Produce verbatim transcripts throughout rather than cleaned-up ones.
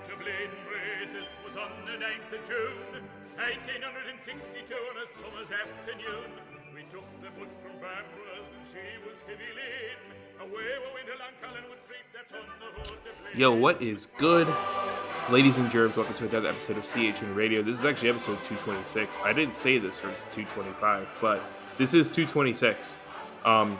to bleeding races. 'Twas on the ninth of June, eighteen sixty-two, on a summer's afternoon. We took the bus from Bambra's and she was heavy laden. Away we went along Collinwood Street, that's on the road to Blaine. Yo, what is good? Ladies and germs, welcome to another episode of C H N Radio. This is actually episode two twenty-six. I didn't say this for two twenty-five, but this is two twenty-six. Um,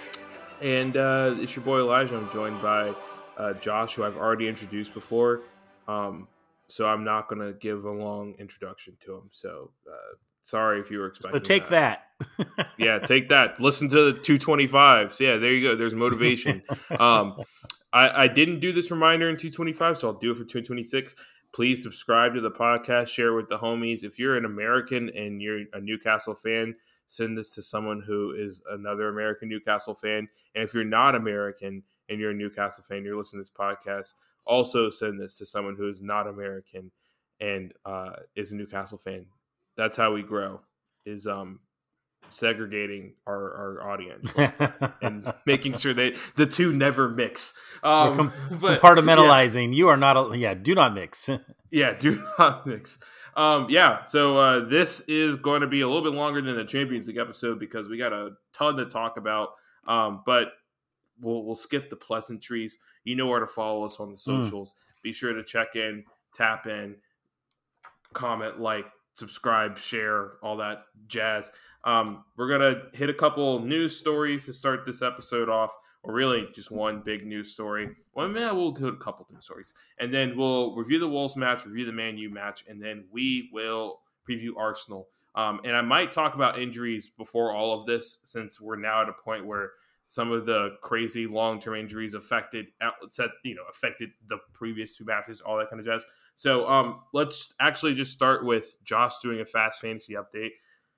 and uh, it's your boy Elijah. I'm joined by uh, Josh, who I've already introduced before. Um, so I'm not going to give a long introduction to him. So uh, sorry if you were expecting So take that. that. Yeah, take that. Listen to the two twenty-fives. Yeah, there you go. There's motivation. Um, I, I didn't do this reminder in two twenty-five, so I'll do it for two twenty-six. Please subscribe to the podcast, share it with the homies. If you're an American and you're a Newcastle fan, send this to someone who is another American Newcastle fan. And if you're not American and you're a Newcastle fan, you're listening to this podcast, also send this to someone who is not American and uh, is a Newcastle fan. That's how we grow, is um, segregating our, our audience and making sure that the two never mix. Um, Com- but, compartmentalizing. Yeah. You are not, a, yeah, do not mix. Yeah, do not mix. Um, yeah, so uh, this is going to be a little bit longer than the Champions League episode because we got a ton to talk about. Um, but we'll we'll skip the pleasantries. You know where to follow us on the socials. Mm. Be sure to check in, tap in, comment, like, subscribe, share, all that jazz. Um, we're gonna hit a couple news stories to start this episode off. Or really just one big news story. Well, maybe we'll do a couple news stories. And then we'll review the Wolves match, review the Man U match, and then we will preview Arsenal. Um, and I might talk about injuries before all of this, since we're now at a point where some of the crazy long-term injuries affected, you know, affected the previous two matches, all that kind of jazz. So um, let's actually just start with Josh doing a fast fantasy update.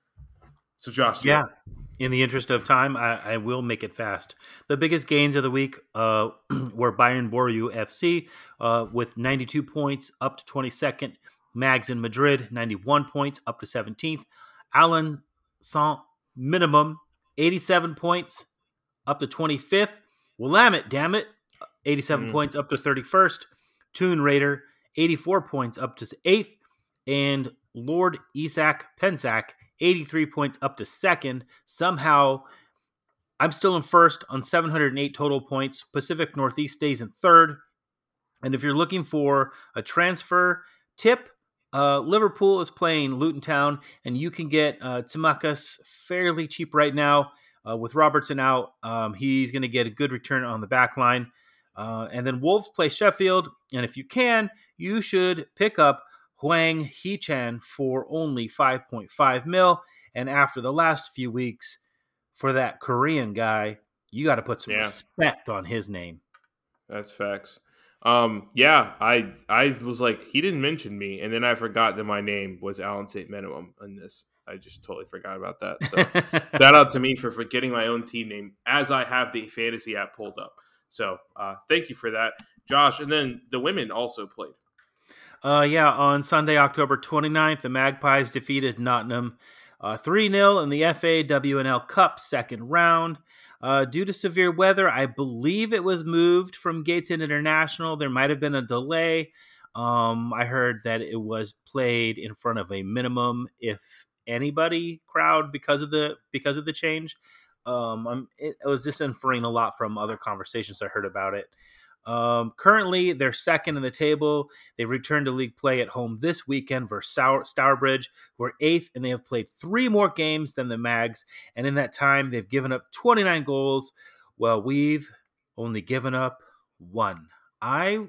So Josh, yeah. In the interest of time, I, I will make it fast. The biggest gains of the week uh, were Bayern Boru F C uh, with ninety-two points up to twenty-second. Mags in Madrid, ninety-one points up to seventeenth. Alan Saint Minimum, eighty-seven points up to twenty-fifth. Willamette, damn it, eighty-seven mm. points up to thirty-first. Toon Raider, eighty-four points up to eighth. And Lord Isak Pensac, eighty-three points up to second. Somehow, I'm still in first on seven hundred eight total points. Pacific Northeast stays in third. And if you're looking for a transfer tip, uh, Liverpool is playing Luton Town, and you can get uh, Tsimikas fairly cheap right now. Uh, with Robertson out, um, he's going to get a good return on the back line. Uh, and then Wolves play Sheffield, and if you can, you should pick up Hwang Hee-chan for only five point five mil. And after the last few weeks for that Korean guy, you got to put some yeah. respect on his name. That's facts. Um, yeah, I I was like, he didn't mention me. And then I forgot that my name was Alan Saint Minimum in this. I just totally forgot about that. So shout out to me for forgetting my own team name as I have the fantasy app pulled up. So uh, thank you for that, Josh. And then the women also played. Uh, yeah, on Sunday, October twenty-ninth, the Magpies defeated Nottingham uh, three nil in the F A W N L Cup second round. Uh, due to severe weather, I believe it was moved from Gateshead International. There might have been a delay. Um, I heard that it was played in front of a minimum, if anybody, crowd because of the because of the change. Um, I'm, it, I was just inferring a lot from other conversations I heard about it. Um, currently, they're second in the table. They returned to league play at home this weekend versus Stourbridge, who are eighth, and they have played three more games than the Mags. And in that time, they've given up twenty-nine goals. Well, we've only given up one. I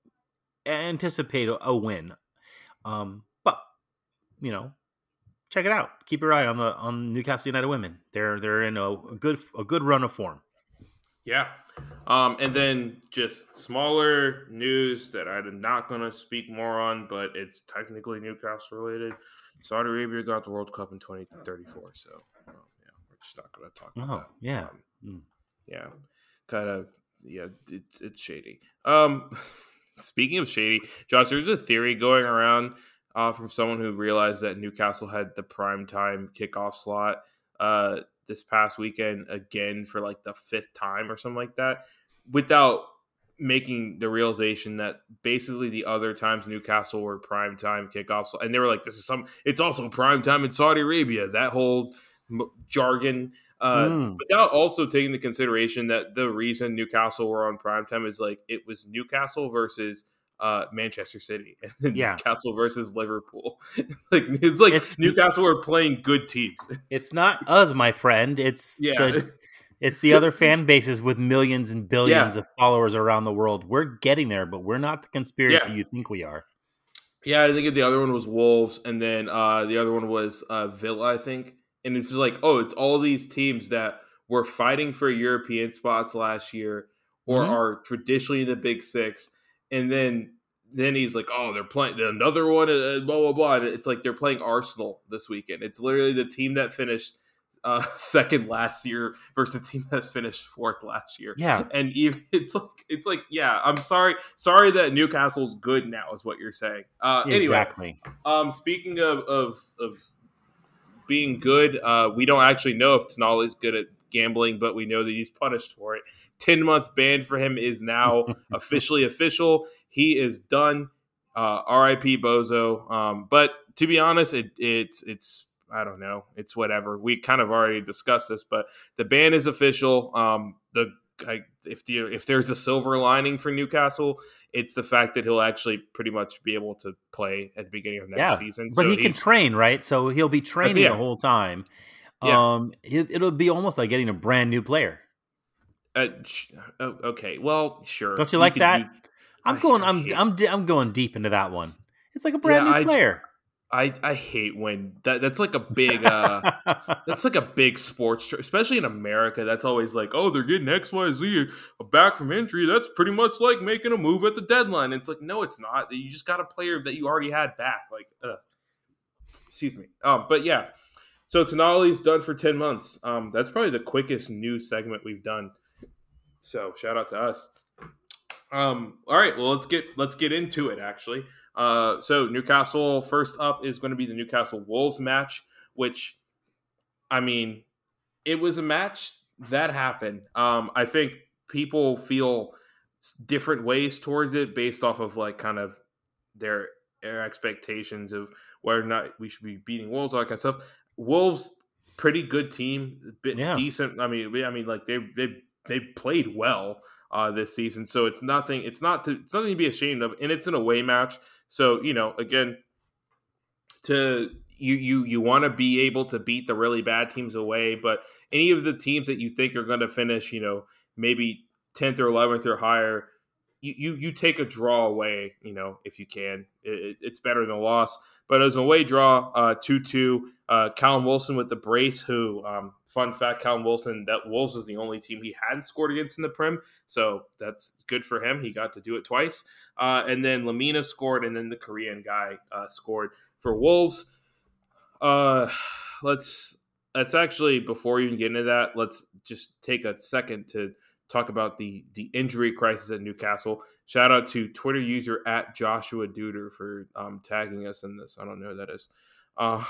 anticipate a, a win. Um, but, you know, check it out. Keep your eye on the on Newcastle United women. They're they're in a, a good a good run of form. Yeah. Um, and then just smaller news that I'm not going to speak more on, but it's technically Newcastle related. Saudi Arabia got the World Cup in twenty thirty-four, so um, yeah, we're just not going to talk about oh, that. Yeah. Um, mm. Yeah. Kind of, yeah, it, it's shady. Um, speaking of shady, Josh, there's a theory going around uh, from someone who realized that Newcastle had the primetime kickoff slot uh, this past weekend again for like the fifth time or something like that, without making the realization that basically the other times Newcastle were primetime kickoffs, and they were like, this is some, it's also primetime in Saudi Arabia, that whole m- jargon. Uh, Mm. but now also taking into consideration that the reason Newcastle were on primetime is like it was Newcastle versus uh, Manchester City and then Yeah. Newcastle versus Liverpool. like it's like It's- Newcastle were playing good teams. It's not us, my friend. It's Yeah. the it's the other fan bases with millions and billions Yeah. of followers around the world. We're getting there, but we're not the conspiracy Yeah. you think we are. Yeah, I think the other one was Wolves, and then uh, the other one was uh, Villa, I think. And it's just like, oh, it's all these teams that were fighting for European spots last year or Mhm. are traditionally in the Big Six. And then then he's like, oh, they're playing another one, uh, blah, blah, blah. And it's like they're playing Arsenal this weekend. It's literally the team that finished uh, second last year versus the team that finished fourth last year. Yeah. And even it's like, it's like, yeah, I'm sorry. Sorry that Newcastle's good now is what you're saying. Uh, anyway, Exactly. um, speaking of, of, of being good, uh, we don't actually know if Tonali's good at gambling, but we know that he's punished for it. ten-month ban for him is now officially official. He is done. Uh, R I P Bozo. Um, but to be honest, it, it's it's I don't know. It's whatever. We kind of already discussed this, but the ban is official. Um, the I, if the if there's a silver lining for Newcastle, it's the fact that he'll actually pretty much be able to play at the beginning of next Yeah. season. But So he can he's- train, right? So he'll be training Yeah. the whole time. Yeah. Um, it, it'll be almost like getting a brand new player. Uh, sh- oh, okay, well, sure. Don't you like could that? use- I'm I- going. I I'm. hate- I'm. di- I'm going deep into that one. It's like a brand Yeah, new I- player. I I hate when that that's like a big uh that's like a big sports tr- especially in America. That's always like, oh, they're getting X Y Z back from injury. That's pretty much like making a move at the deadline. It's like, no, it's not. You just got a player that you already had back. Like, ugh. Excuse me. Um, but yeah. So Tonali's done for ten months. Um, that's probably the quickest news segment we've done. So shout out to us. Um, all right, well let's get let's get into it actually. Uh, so Newcastle first up is going to be the Newcastle Wolves match, which I mean, it was a match that happened. Um, I think people feel different ways towards it based off of like kind of their, their expectations of whether or not we should be beating Wolves, all that kind of stuff. Wolves, pretty good team, bit Yeah. decent. I mean, I mean, like they they they played well uh, this season, so it's nothing. It's not to, it's nothing to be ashamed of, and it's an away match. So you know, again, to you you you want to be able to beat the really bad teams away, but any of the teams that you think are going to finish, you know, maybe tenth or eleventh or higher, you, you you take a draw away, you know, if you can. It, it's better than a loss. But as an away draw, uh, two two, uh, Callum Wilson with the brace, who, um, fun fact, Callum Wilson, that Wolves was the only team he hadn't scored against in the Prem, so that's good for him. He got to do it twice. Uh, and then Lamina scored, and then the Korean guy uh, scored for Wolves. Uh, let's, let's actually, before you even get into that, let's just take a second to talk about the the injury crisis at Newcastle. Shout out to Twitter user at Joshua Duder for um, tagging us in this. I don't know who that is. Uh,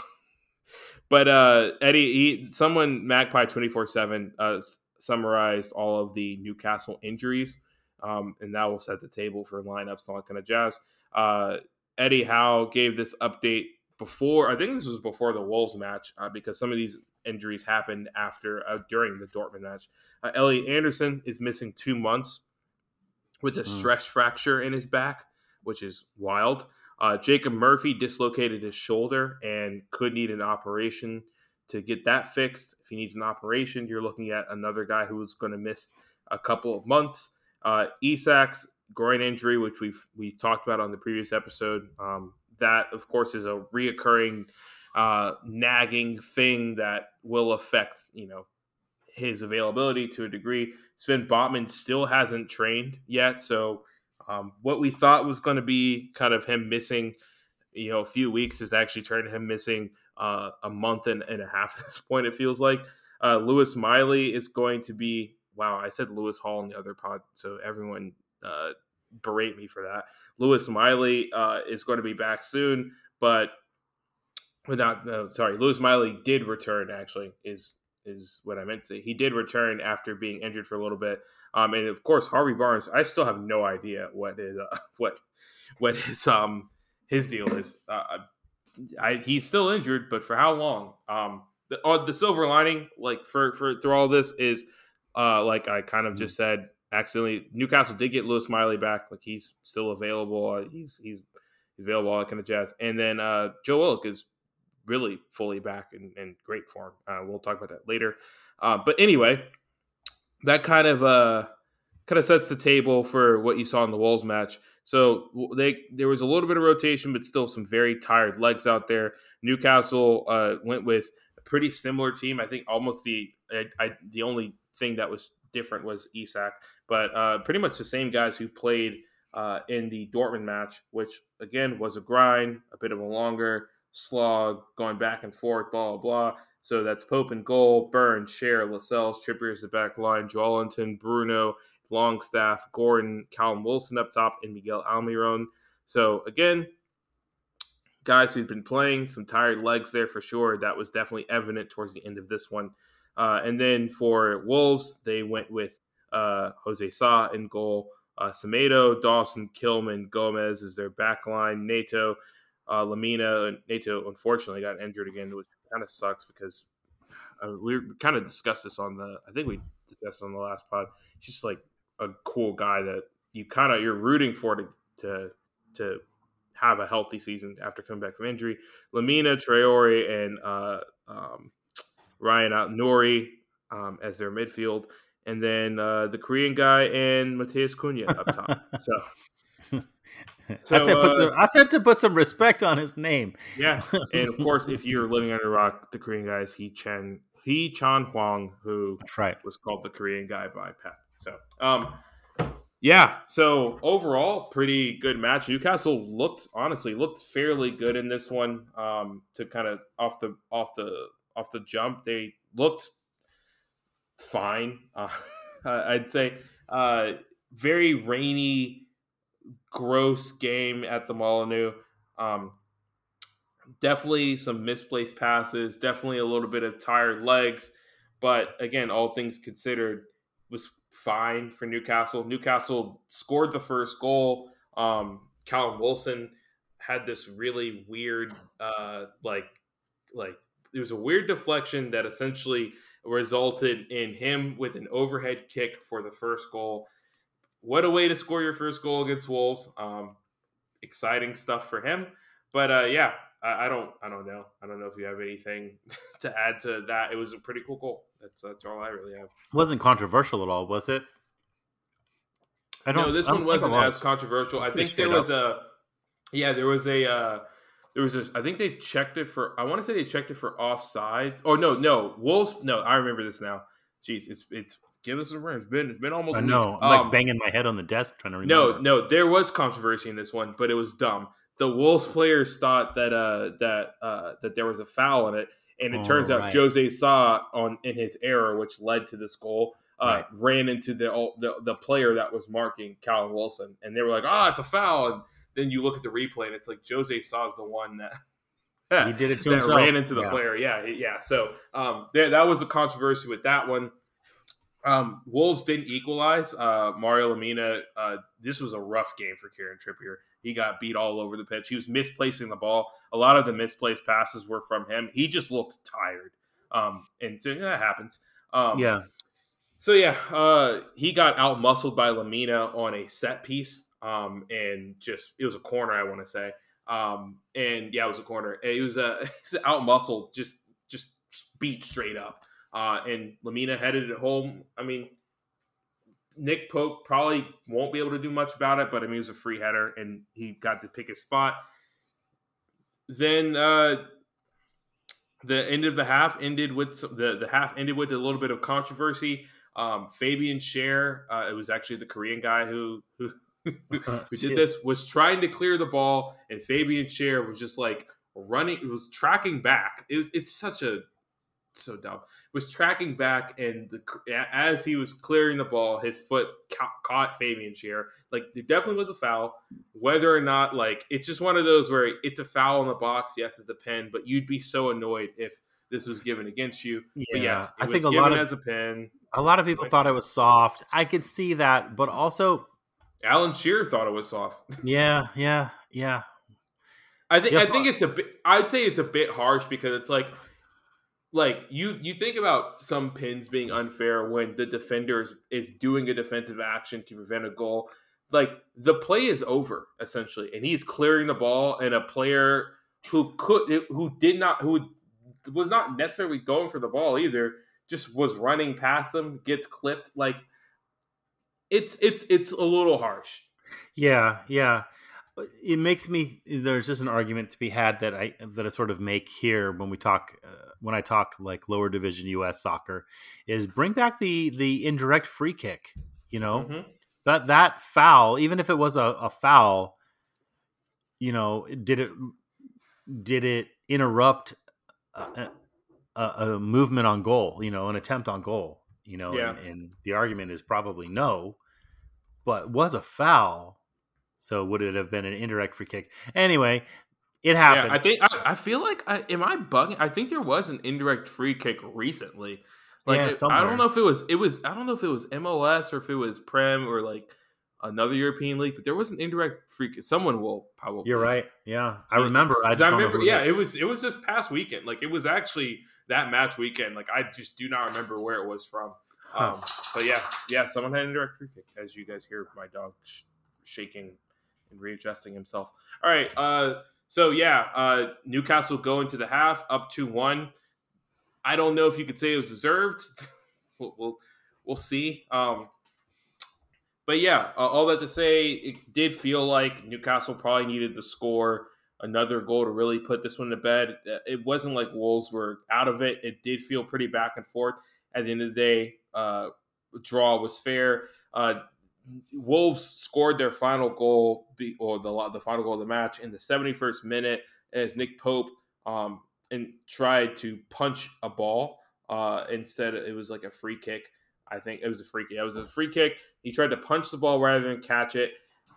but uh, Eddie, he, someone, Magpie twenty-four seven, uh, summarized all of the Newcastle injuries, um, and that will set the table for lineups and all that kind of jazz. Uh, Eddie Howe gave this update before, I think this was before the Wolves match, uh, because some of these injuries happened after, uh, during the Dortmund match. Uh, Elliot Anderson is missing two months with a Mm. stress fracture in his back, which is wild. Uh, Jacob Murphy dislocated his shoulder and could need an operation to get that fixed. If he needs an operation, you're looking at another guy who is going to miss a couple of months. Uh, Isak's groin injury, which we've we talked about on the previous episode, um, that of course is a reoccurring uh, nagging thing that will affect, you know, his availability to a degree. Sven Botman still hasn't trained yet, so um, what we thought was going to be kind of him missing, you know, a few weeks is actually turning him missing uh, a month and, and a half at this point, it feels like. Uh, Lewis Miley is going to be, wow, I said Lewis Hall in the other pod, so everyone uh, berate me for that. Lewis Miley uh, is going to be back soon, but without, no, sorry, Lewis Miley did return, actually, is is what I meant to say. He did return after being injured for a little bit. Um, and of course, Harvey Barnes, I still have no idea what his, uh, what, what his, um, his deal is. Uh, I, he's still injured, but for how long? Um, the, uh, the silver lining, like for, for, through all this is, uh, like I kind of just said, accidentally, Newcastle did get Lewis Miley back. Like he's still available. Uh, he's, he's available, all that kind of jazz. And then, uh, Joe Willock is really fully back in, in great form. Uh, we'll talk about that later. Uh, but anyway, that kind of uh, kind of sets the table for what you saw in the Wolves match. So they there was a little bit of rotation, but still some very tired legs out there. Newcastle uh, went with a pretty similar team. I think almost the I, I, the only thing that was different was Isak, but uh, pretty much the same guys who played uh, in the Dortmund match, which again was a grind, a bit of a longer slog, going back and forth, blah, blah, blah. So that's Pope in goal, Burns, Cher, Lascelles, Trippier's the back line, Joelinton, Bruno, Longstaff, Gordon, Callum Wilson up top, and Miguel Almiron. So again, guys who've been playing, some tired legs there for sure. That was definitely evident towards the end of this one. Uh, and then for Wolves, they went with uh, Jose Sa in goal, uh, Semedo, Dawson, Kilman, Gomez is their back line, Neto, Uh, Lamina, Neto, unfortunately got injured again, which kind of sucks because uh, we kind of discussed this on the, I think we discussed on the last pod. He's just like a cool guy that you kind of, you're rooting for to, to, to have a healthy season after coming back from injury. Lamina, Traore, and uh, um, Ryan Out-Nouri um, as their midfield. And then uh, the Korean guy and Matheus Cunha up top. So, So, I, said put uh, some, I said to put some respect on his name. Yeah, and of course, if you're living under a rock, the Korean guy is Hee Chan Hee Chan Hwang, who That's right. was called the Korean guy by Pep. So, um, yeah. So overall, pretty good match. Newcastle looked honestly looked fairly good in this one. Um, to kind of off the off the off the jump, they looked fine. Uh, I'd say uh, very rainy, gross game at the Molineux. Um, definitely some misplaced passes, definitely a little bit of tired legs, but again, all things considered, was fine for Newcastle. Newcastle scored the first goal. Um, Callum Wilson had this really weird, uh, like, like it was a weird deflection that essentially resulted in him with an overhead kick for the first goal. What a way to score your first goal against Wolves. Um, exciting stuff for him. But uh, yeah, I, I don't I don't know. I don't know if you have anything to add to that. It was a pretty cool goal. That's that's all I really have. It wasn't controversial at all, was it? I don't. No, this I don't one wasn't was. as controversial. I think there was up. a yeah, there was a uh, there was a. I think they checked it for. I want to say they checked it for offsides. Oh no, no Wolves. No, I remember this now. Jeez, it's it's. Give us a ring. It's been it's been almost. I a know. week. I'm like um, banging my head on the desk trying to remember. No, no, there was controversy in this one, but it was dumb. The Wolves players thought that uh, that uh, that there was a foul in it, and it Oh, turns out right. Jose Sa on in his error, which led to this goal, uh, Right. ran into the, the the player that was marking Callum Wilson, and they were like, "Ah, it's a foul." And then you look at the replay, and it's like Jose Sa is the one that He did it to that himself. ran into the Yeah. player. Yeah, he- yeah. So um, there, that was a controversy with that one. Um, Wolves didn't equalize. Uh, Mario Lemina, uh, this was a rough game for Kieran Trippier. He got beat all over the pitch. He was misplacing the ball. A lot of the misplaced passes were from him. He just looked tired. Um, and so yeah, that happens. Um, Yeah. So yeah, uh, he got out muscled by Lemina on a set piece. Um, and just, it was a corner, I want to say. Um, and yeah, it was a corner. It was a, he was out muscled, just, just beat straight up. Uh, and Lemina headed it home. I mean, Nick Pope probably won't be able to do much about it, but I mean, it was a free header, and he got to pick his spot. Then uh, the end of the half ended with some, the the half ended with a little bit of controversy. Um, Fabian Cher, uh, it was actually the Korean guy who who, who did this, was trying to clear the ball, and Fabian Cher was just like running. It was tracking back. It was it's such a so dumb. Was tracking back, and the, as he was clearing the ball, his foot ca- caught Fabian Cher. Like, there definitely was a foul. Whether or not, like, it's just one of those where it's a foul in the box. Yes, it's the pen, but you'd be so annoyed if this was given against you. Yeah, but yes, it I was think a given lot of as a pin. a lot of people thought it was soft. I could see that, but also, Alan Shearer thought it was soft. yeah, yeah, yeah. I think Yeah, I think it's a bit. I'd say it's a bit harsh because it's like, like you you think about some pins being unfair when the defender is, is doing a defensive action to prevent a goal. Like the play is over essentially, and he's clearing the ball, and a player who could who did not who was not necessarily going for the ball either, just was running past them, gets clipped. Like it's it's it's a little harsh. Yeah, yeah. It makes me. There's just an argument to be had that I that I sort of make here when we talk uh, when I talk like lower division U S soccer, is bring back the the indirect free kick. You know Mm-hmm. that that foul, even if it was a, a foul, you know, did it did it interrupt a, a, a movement on goal? You know, an attempt on goal. You know, Yeah. and, and the argument is probably no, but was a foul. So would it have been an indirect free kick? Anyway, it happened. Yeah, I think I, I feel like I, am I bugging? I think there was an indirect free kick recently. Like Yeah, it, I somewhere. don't know if it was it was I don't know if it was M L S or if it was Prem or like another European league, but there was an indirect free kick. Someone will probably. You're right. Yeah, I remember. I just I don't remember. know who Yeah, it, it is. was it was this past weekend. Like it was actually that match weekend. Like I just do not remember where it was from. Huh. Um, but yeah, yeah, someone had an indirect free kick. As you guys hear, my dog sh- shaking and readjusting himself. All right. Uh, so yeah, uh, Newcastle go into the half up two one. I don't know if you could say it was deserved. we'll, we'll we'll see. Um, but yeah, uh, all that to say, it did feel like Newcastle probably needed to score another goal to really put this one to bed. It wasn't like Wolves were out of it. It did feel pretty back and forth. At the end of the day, uh, draw was fair. Uh, Wolves scored their final goal, or the the final goal of the match, in the seventy-first minute as Nick Pope um, and tried to punch a ball. Uh, instead, it was like a free kick. I think it was a free kick. It was a free kick. He tried to punch the ball rather than catch it.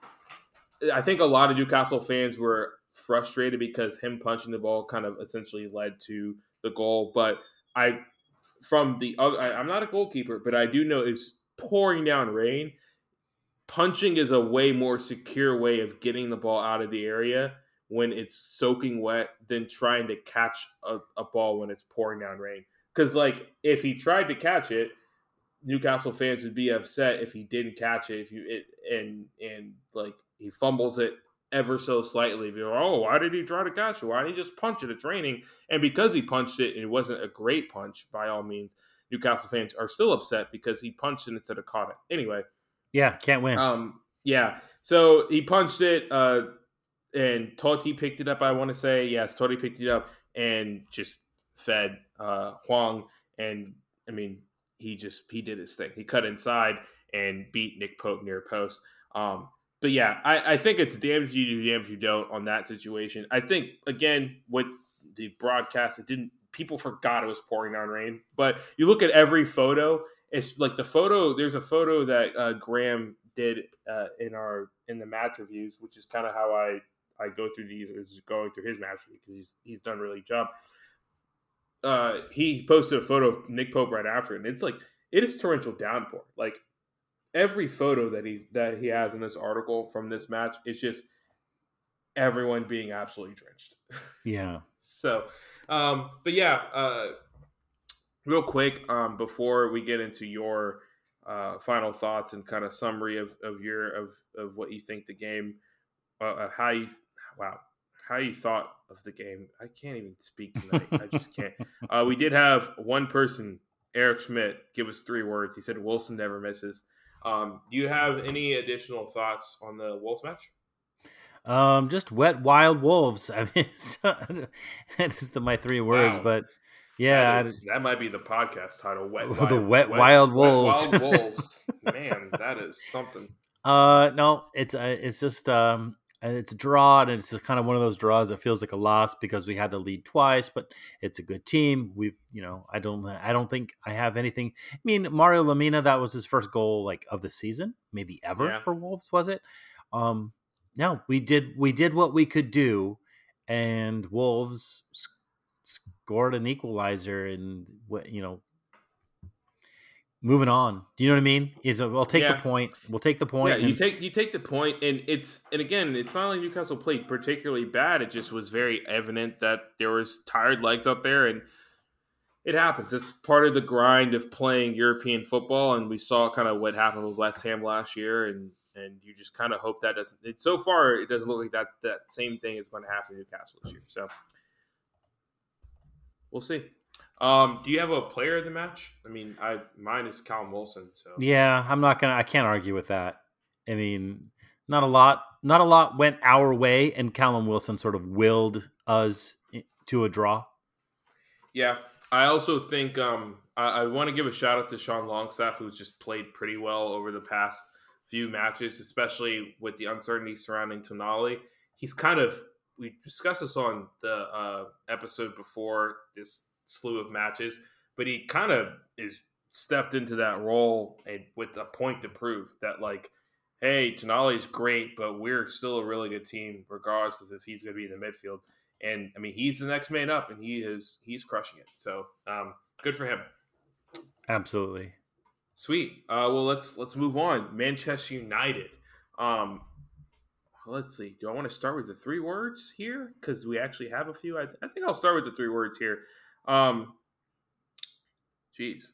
I think a lot of Newcastle fans were frustrated because him punching the ball kind of essentially led to the goal. But I, from the other, I, I'm not a goalkeeper, but I do know it's pouring down rain. Punching is a way more secure way of getting the ball out of the area when it's soaking wet than trying to catch a, a ball when it's pouring down rain. Because, like, if he tried to catch it, Newcastle fans would be upset if he didn't catch it. If you it, and and like he fumbles it ever so slightly. Be like, oh, why did he try to catch it? Why didn't he just punch it? It's raining. And because he punched it, and it wasn't a great punch by all means, Newcastle fans are still upset because he punched it instead of caught it. Anyway. Yeah, can't win. Um, yeah. So he punched it, uh, and Totti picked it up. I want to say yes, Totti picked it up and just fed uh, Hwang. And I mean, he just he did his thing. He cut inside and beat Nick Pope near post. Um, but yeah, I, I think it's damn if you do, damn if you don't on that situation. I think again with the broadcast, it didn't. People forgot it was pouring down rain. But you look at every photo. It's like the photo. There's a photo that uh, Graham did uh, in our in the match reviews, which is kind of how I, I go through these. Is going through his match review because he's he's done a really good job. Uh, he posted a photo of Nick Pope right after, and it's like it is torrential downpour. Like every photo that he's that he has in this article from this match, it's just everyone being absolutely drenched. Yeah. So, um, but yeah. Uh, Real quick, um, before we get into your uh, final thoughts and kind of summary of, of your of, of what you think the game, uh, how you wow, how you thought of the game. I can't even speak tonight. I just can't. Uh, we did have one person, Eric Schmidt, give us three words. He said Wilson never misses. Um, do you have any additional thoughts on the Wolves match? Um, just wet wild wolves. I mean, that is the, my three words, Wow. but. Yeah, that, is, that might be the podcast title. Wet, the wild, wet, wet wild wet, wolves. Wild wolves. Man, that is something. Uh, no, it's uh, it's just um, it's a draw, and it's just kind of one of those draws that feels like a loss because we had the lead twice, but it's a good team. We, you know, I don't, I don't think I have anything. I mean, Mario Lemina, that was his first goal like of the season, maybe ever Yeah. for Wolves, was it? Um, no, we did, we did what we could do, and Wolves scored an equalizer, and what you know, moving on. Do you know what I mean? Is we'll take Yeah. the point. We'll take the point. Yeah, you and- take you take the point, and it's and again, it's not like Newcastle played particularly bad. It just was very evident that there was tired legs out there, and it happens. It's part of the grind of playing European football, and we saw kind of what happened with West Ham last year, and and you just kind of hope that doesn't. It, so far, it doesn't look like that that same thing is going to happen to Newcastle this year. So we'll see. Um, do you have a player of the match? I mean, I mine is Callum Wilson. So Yeah, I'm not gonna. I can't argue with that. I mean, not a lot. Not a lot went our way, and Callum Wilson sort of willed us to a draw. Yeah, I also think um, I, I want to give a shout out to Sean Longstaff, who's just played pretty well over the past few matches, especially with the uncertainty surrounding Tonali. He's kind of we discussed this on the uh, episode before this slew of matches, but he kind of is stepped into that role and with a point to prove that, like, hey, Tonali's great, but we're still a really good team, regardless of if he's going to be in the midfield. And I mean, he's the next man up, and he is he's crushing it. So um, good for him. Absolutely. Sweet. Uh, well, let's let's move on. Manchester United. Um, let's see. Do I want to start with the three words here? Because we actually have a few. I, I think I'll start with the three words here. Um, jeez.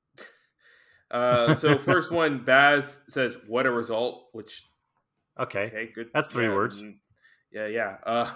Uh, so first one, Baz says, "What a result!" Which Okay, okay, good. That's three yeah, words. Yeah, yeah. Uh,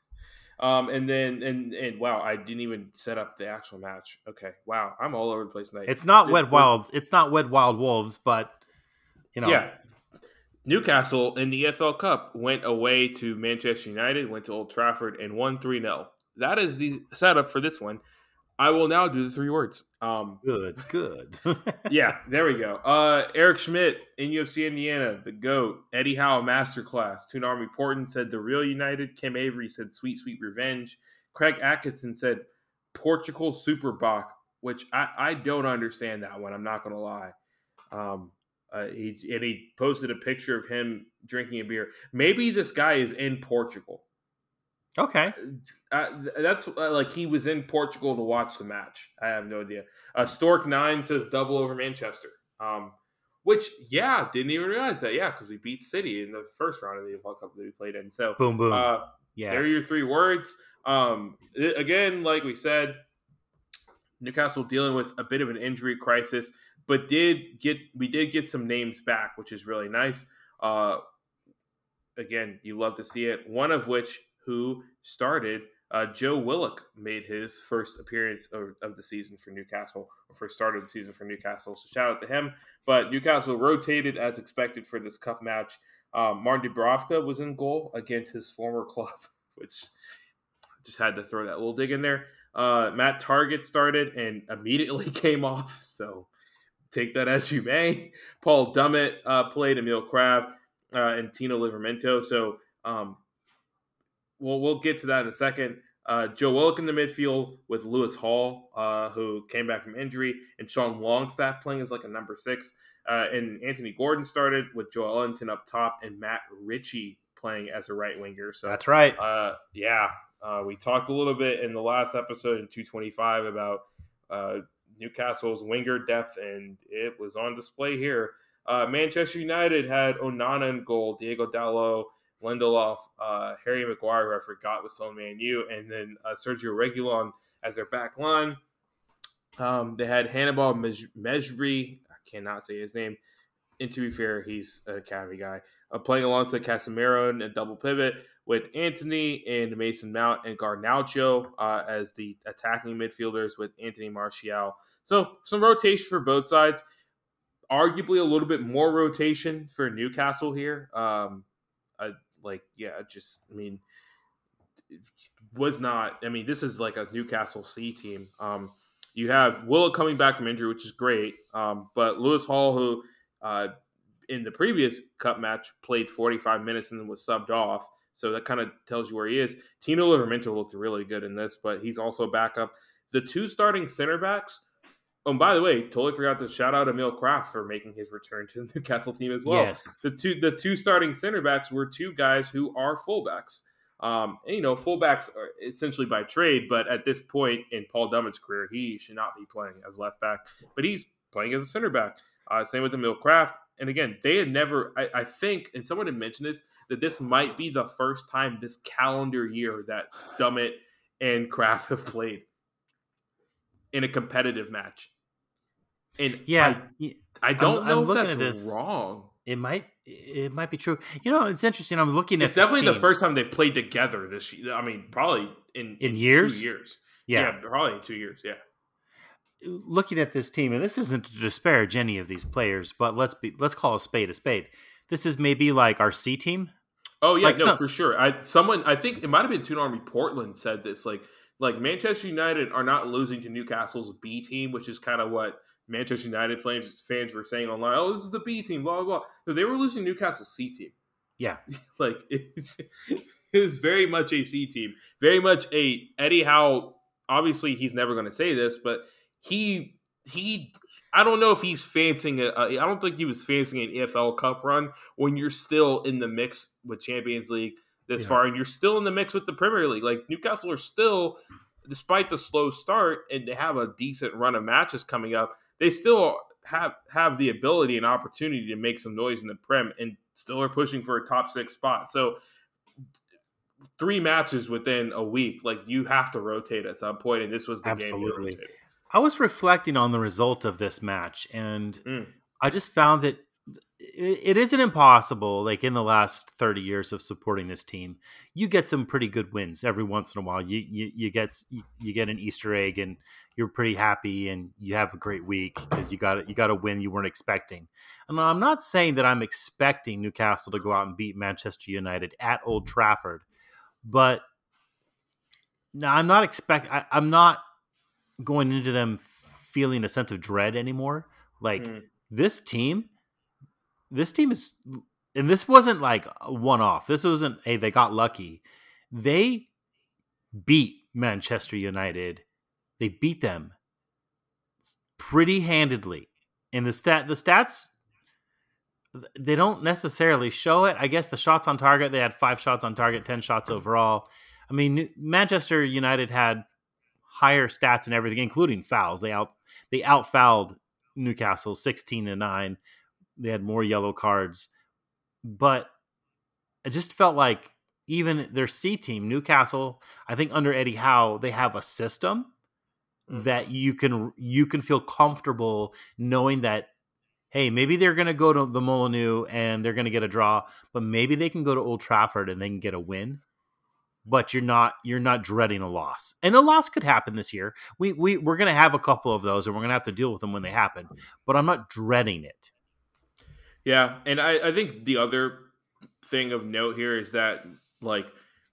um, and then and and wow, I didn't even set up the actual match. Okay, wow, I'm all over the place tonight. It's not Did- wet wild. It's not wet wild wolves, but you know, Yeah. Newcastle in the E F L Cup went away to Manchester United, went to Old Trafford, and won three nil. That is the setup for this one. I will now do the three words. Um, good, good. yeah, there we go. Uh, Eric Schmidt in U F C Indiana, the GOAT. Eddie Howe, masterclass. Toon Army Porton said the real United. Kim Avery said sweet, sweet revenge. Craig Atkinson said Portugal Super Bach, which I, I don't understand that one. I'm not going to lie. Um, uh, he, and he posted a picture of him drinking a beer. Maybe this guy is in Portugal. Okay. Uh, that's uh, like he was in Portugal to watch the match. I have no idea. Uh, Stork nine says double over Manchester. Um, which, yeah, didn't even realize that. Yeah, because we beat City in the first round of the E F L Cup that we played in. So, Boom, boom. Uh, yeah. there are your three words. Um, it, again, like we said, Newcastle dealing with a bit of an injury crisis, but did get we did get some names back, which is really nice. Uh, again, you love to see it. One of which who started, uh, Joe Willock made his first appearance of, of the season for Newcastle, or first start of the season for Newcastle. So shout out to him. But Newcastle rotated as expected for this cup match. Um, Martin Dubravka was in goal against his former club, which just had to throw that little dig in there. Uh, Matt Targett started and immediately came off. So take that as you may. Paul Dummett uh, played, Emil Kraft, uh, and Tino Livramento. So, um, Well, we'll get to that in a second. Uh, Joe Willock in the midfield with Lewis Hall, uh, who came back from injury, and Sean Longstaff playing as like a number six. Uh, and Anthony Gordon started with Joel Ellington up top, and Matt Ritchie playing as a right winger. So That's right. Uh, yeah, uh, we talked a little bit in the last episode in two twenty-five about uh, Newcastle's winger depth, and it was on display here. Uh, Manchester United had Onana in goal, Diego Dalot, Lindelof, uh, Harry Maguire, who I forgot was still in Man U, and then uh, Sergio Reguilon as their back line. Um, they had Hannibal Mej- Mejbri, I cannot say his name, and to be fair, he's an academy guy, uh, playing alongside Casemiro in a double pivot with Anthony and Mason Mount and Garnacho uh, as the attacking midfielders with Anthony Martial. So some rotation for both sides. Arguably a little bit more rotation for Newcastle here. Um, I, like, yeah, just, I mean, was not, I mean, this is like a Newcastle C team. Um, you have Willock coming back from injury, which is great. Um, but Lewis Hall, who uh, in the previous cup match played forty-five minutes and then was subbed off. So that kind of tells you where he is. Tino Livramento looked really good in this, but he's also a backup. The two starting center backs, oh, and by the way, totally forgot to shout out Emil Kraft for making his return to the Newcastle team as well. Yes. The two the two starting center backs were two guys who are fullbacks. Um, and, you know, fullbacks are essentially by trade, but at this point in Paul Dummett's career, he should not be playing as left back, but he's playing as a center back. Uh, same with Emil Kraft. And again, they had never, I, I think, and someone had mentioned this, that this might be the first time this calendar year that Dummett and Kraft have played in a competitive match. And yeah, I, I don't I'm, know I'm if that's at this. wrong. It might it might be true. You know, it's interesting. I'm looking at It's definitely this the first time they've played together this year. I mean, probably in, in in years. Two years. Yeah. yeah, probably in two years. Yeah. Looking at this team, and this isn't to disparage any of these players, but let's be let's call a spade a spade. This is maybe like our C team. Oh yeah, like no, some, for sure. I someone I think it might have been Toon Army Portland said this. Like like Manchester United are not losing to Newcastle's B team, which is kind of what Manchester United fans fans were saying online. Oh, this is the B team, blah blah blah. No, they were losing Newcastle's C team. Yeah, like it's it was very much a C team, very much a Eddie Howe. Obviously, he's never going to say this, but he he. I don't know if he's fancying a. I don't think he was fancying an E F L Cup run when you're still in the mix with Champions League this yeah. far, and you're still in the mix with the Premier League. Like Newcastle are still, despite the slow start, and they have a decent run of matches coming up, they still have have the ability and opportunity to make some noise in the Prem, and still are pushing for a top six spot. So three matches within a week, like you have to rotate at some point, and this was the Absolutely. game you rotated. I was reflecting on the result of this match, and Mm. I just found that it, it isn't impossible. Like in the last thirty years of supporting this team, you get some pretty good wins every once in a while. You you, you get you, you get an Easter egg, and you're pretty happy, and you have a great week because you got you got a win you weren't expecting. And I'm not saying that I'm expecting Newcastle to go out and beat Manchester United at Old Trafford, but no, I'm not expect. I, I'm not. going into them feeling a sense of dread anymore. Like mm. this team, this team is, and this wasn't like a one-off. This wasn't, hey, they got lucky. They beat Manchester United. They beat them pretty handedly. And the stat, the stats, they don't necessarily show it. I guess the shots on target, they had five shots on target, ten shots overall. I mean, Manchester United had higher stats and everything, including fouls. They out they outfouled Newcastle sixteen to nine. They had more yellow cards, but I just felt like even their C team, Newcastle, I think under Eddie Howe, they have a system mm-hmm. that you can you can feel comfortable knowing that, hey, maybe they're going to go to the Molineux and they're going to get a draw, but maybe they can go to Old Trafford and they can get a win. But you're not you're not dreading a loss. And a loss could happen this year. We, we, we're going to have a couple of those, and we're going to have to deal with them when they happen. But I'm not dreading it. Yeah, and I, I think the other thing of note here is that, like,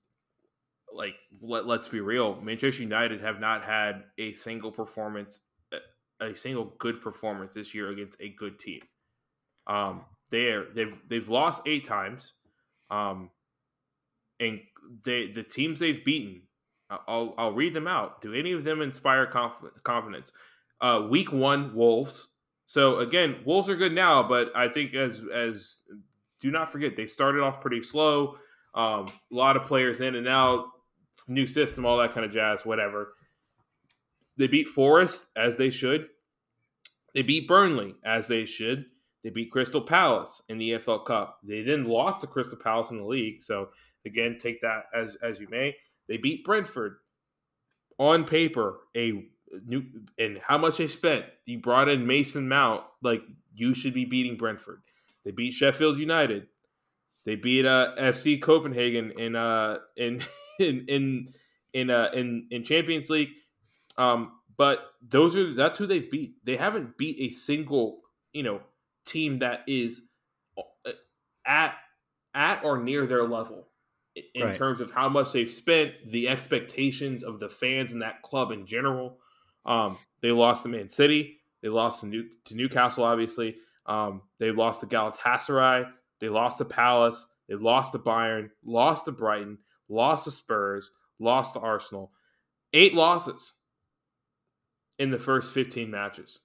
like let, let's be real, Manchester United have not had a single performance, a single good performance this year against a good team. Um, they are, they've they've lost eight times. Um, and they the teams they've beaten, I'll I'll read them out. Do any of them inspire conf- confidence? Uh, week one, Wolves. So again, Wolves are good now, but I think as as do not forget they started off pretty slow. Um, a lot of players in and out, new system, all that kind of jazz. Whatever. They beat Forest as they should. They beat Burnley as they should. They beat Crystal Palace in the E F L Cup. They then lost to Crystal Palace in the league. So again, take that as as you may. They beat Brentford. On paper, a new and how much they spent. You brought in Mason Mount. Like, you should be beating Brentford. They beat Sheffield United. They beat uh, F C Copenhagen in uh in in in in uh, in, in Champions League. Um, but those are that's who they've beat. They haven't beat a single, you know, team that is at at or near their level in right. terms of how much they've spent, the expectations of the fans in that club in general. Um, they lost to Man City. They lost to, New, to Newcastle, obviously. Um, they lost to Galatasaray. They lost to Palace. They lost to Bayern. Lost to Brighton. Lost to Spurs. Lost to Arsenal. Eight losses in the first fifteen matches.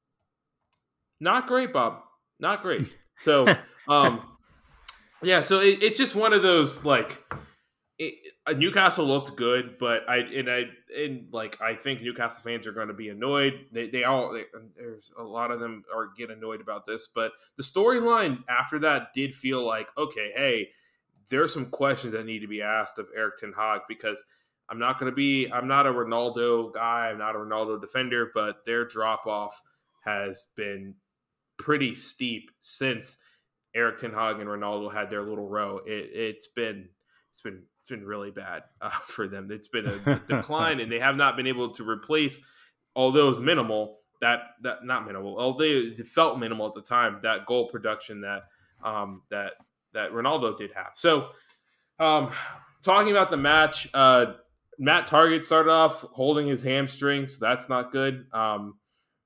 Not great, Bob. Not great. So, um, yeah, so it, it's just one of those, like, it, Newcastle looked good, but I and I and like I think Newcastle fans are going to be annoyed. They they all they, there's a lot of them are get annoyed about this, but the storyline after that did feel like, okay, hey, there's some questions that need to be asked of Erik ten Hag, because I'm not going to be I'm not a Ronaldo guy, I'm not a Ronaldo defender, but their drop off has been pretty steep since Erik ten Hag and Ronaldo had their little row. It, it's been it's been it's been really bad uh, for them. It's been a decline, and they have not been able to replace, although it's minimal, that that not minimal, although it felt minimal at the time, that goal production that um, that that Ronaldo did have. So, um, talking about the match, uh, Matt Targett started off holding his hamstring, so that's not good. Um,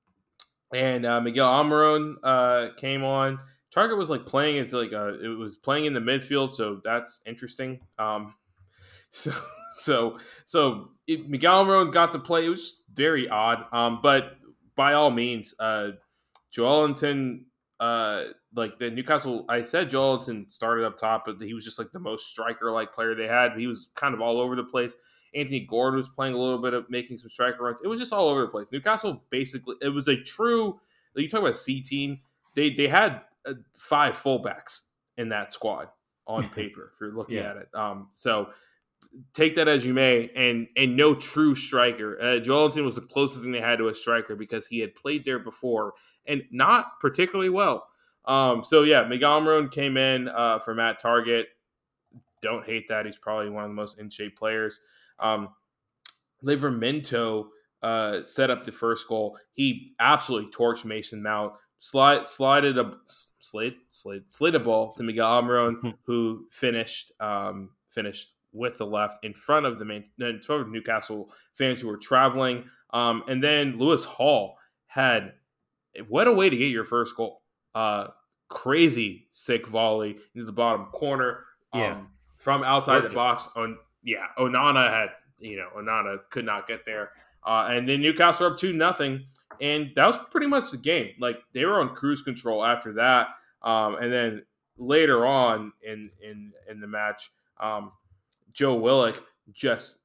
and uh, Miguel Almiron uh, came on. Targett was like playing as like a, it was playing in the midfield, so that's interesting. Um, so so so it, Miguel Almiron got to play. It was just very odd. Um, but by all means, uh, Joelinton, uh, like the Newcastle, I said Joelinton started up top, but he was just like the most striker-like player they had. He was kind of all over the place. Anthony Gordon was playing a little bit of making some striker runs. It was just all over the place. Newcastle basically, it was a true. You talk about a C team. They they had uh, five fullbacks in that squad on paper if you're looking yeah. at it. Um, so take that as you may, and and no true striker. Uh, Joelinton was the closest thing they had to a striker because he had played there before and not particularly well. Um, so yeah, Miguel Almiron came in uh, for Matt Targett. Don't hate that. He's probably one of the most in shape players. Um, Livramento uh, set up the first goal. He absolutely torched Mason Mount. Slide, slided a slid, slid, slid a ball to Miguel Almiron, who finished um, finished with the left in front of the main, in front of Newcastle fans who were traveling. Um, and then Lewis Hall had what a way to get your first goal. Uh, crazy sick volley into the bottom corner. Um, yeah. From outside the box. On yeah, Onana had you know Onana could not get there, uh, and then Newcastle up two nothing. And that was pretty much the game. Like, they were on cruise control after that. Um, and then later on in in, in the match, um, Joe Willock just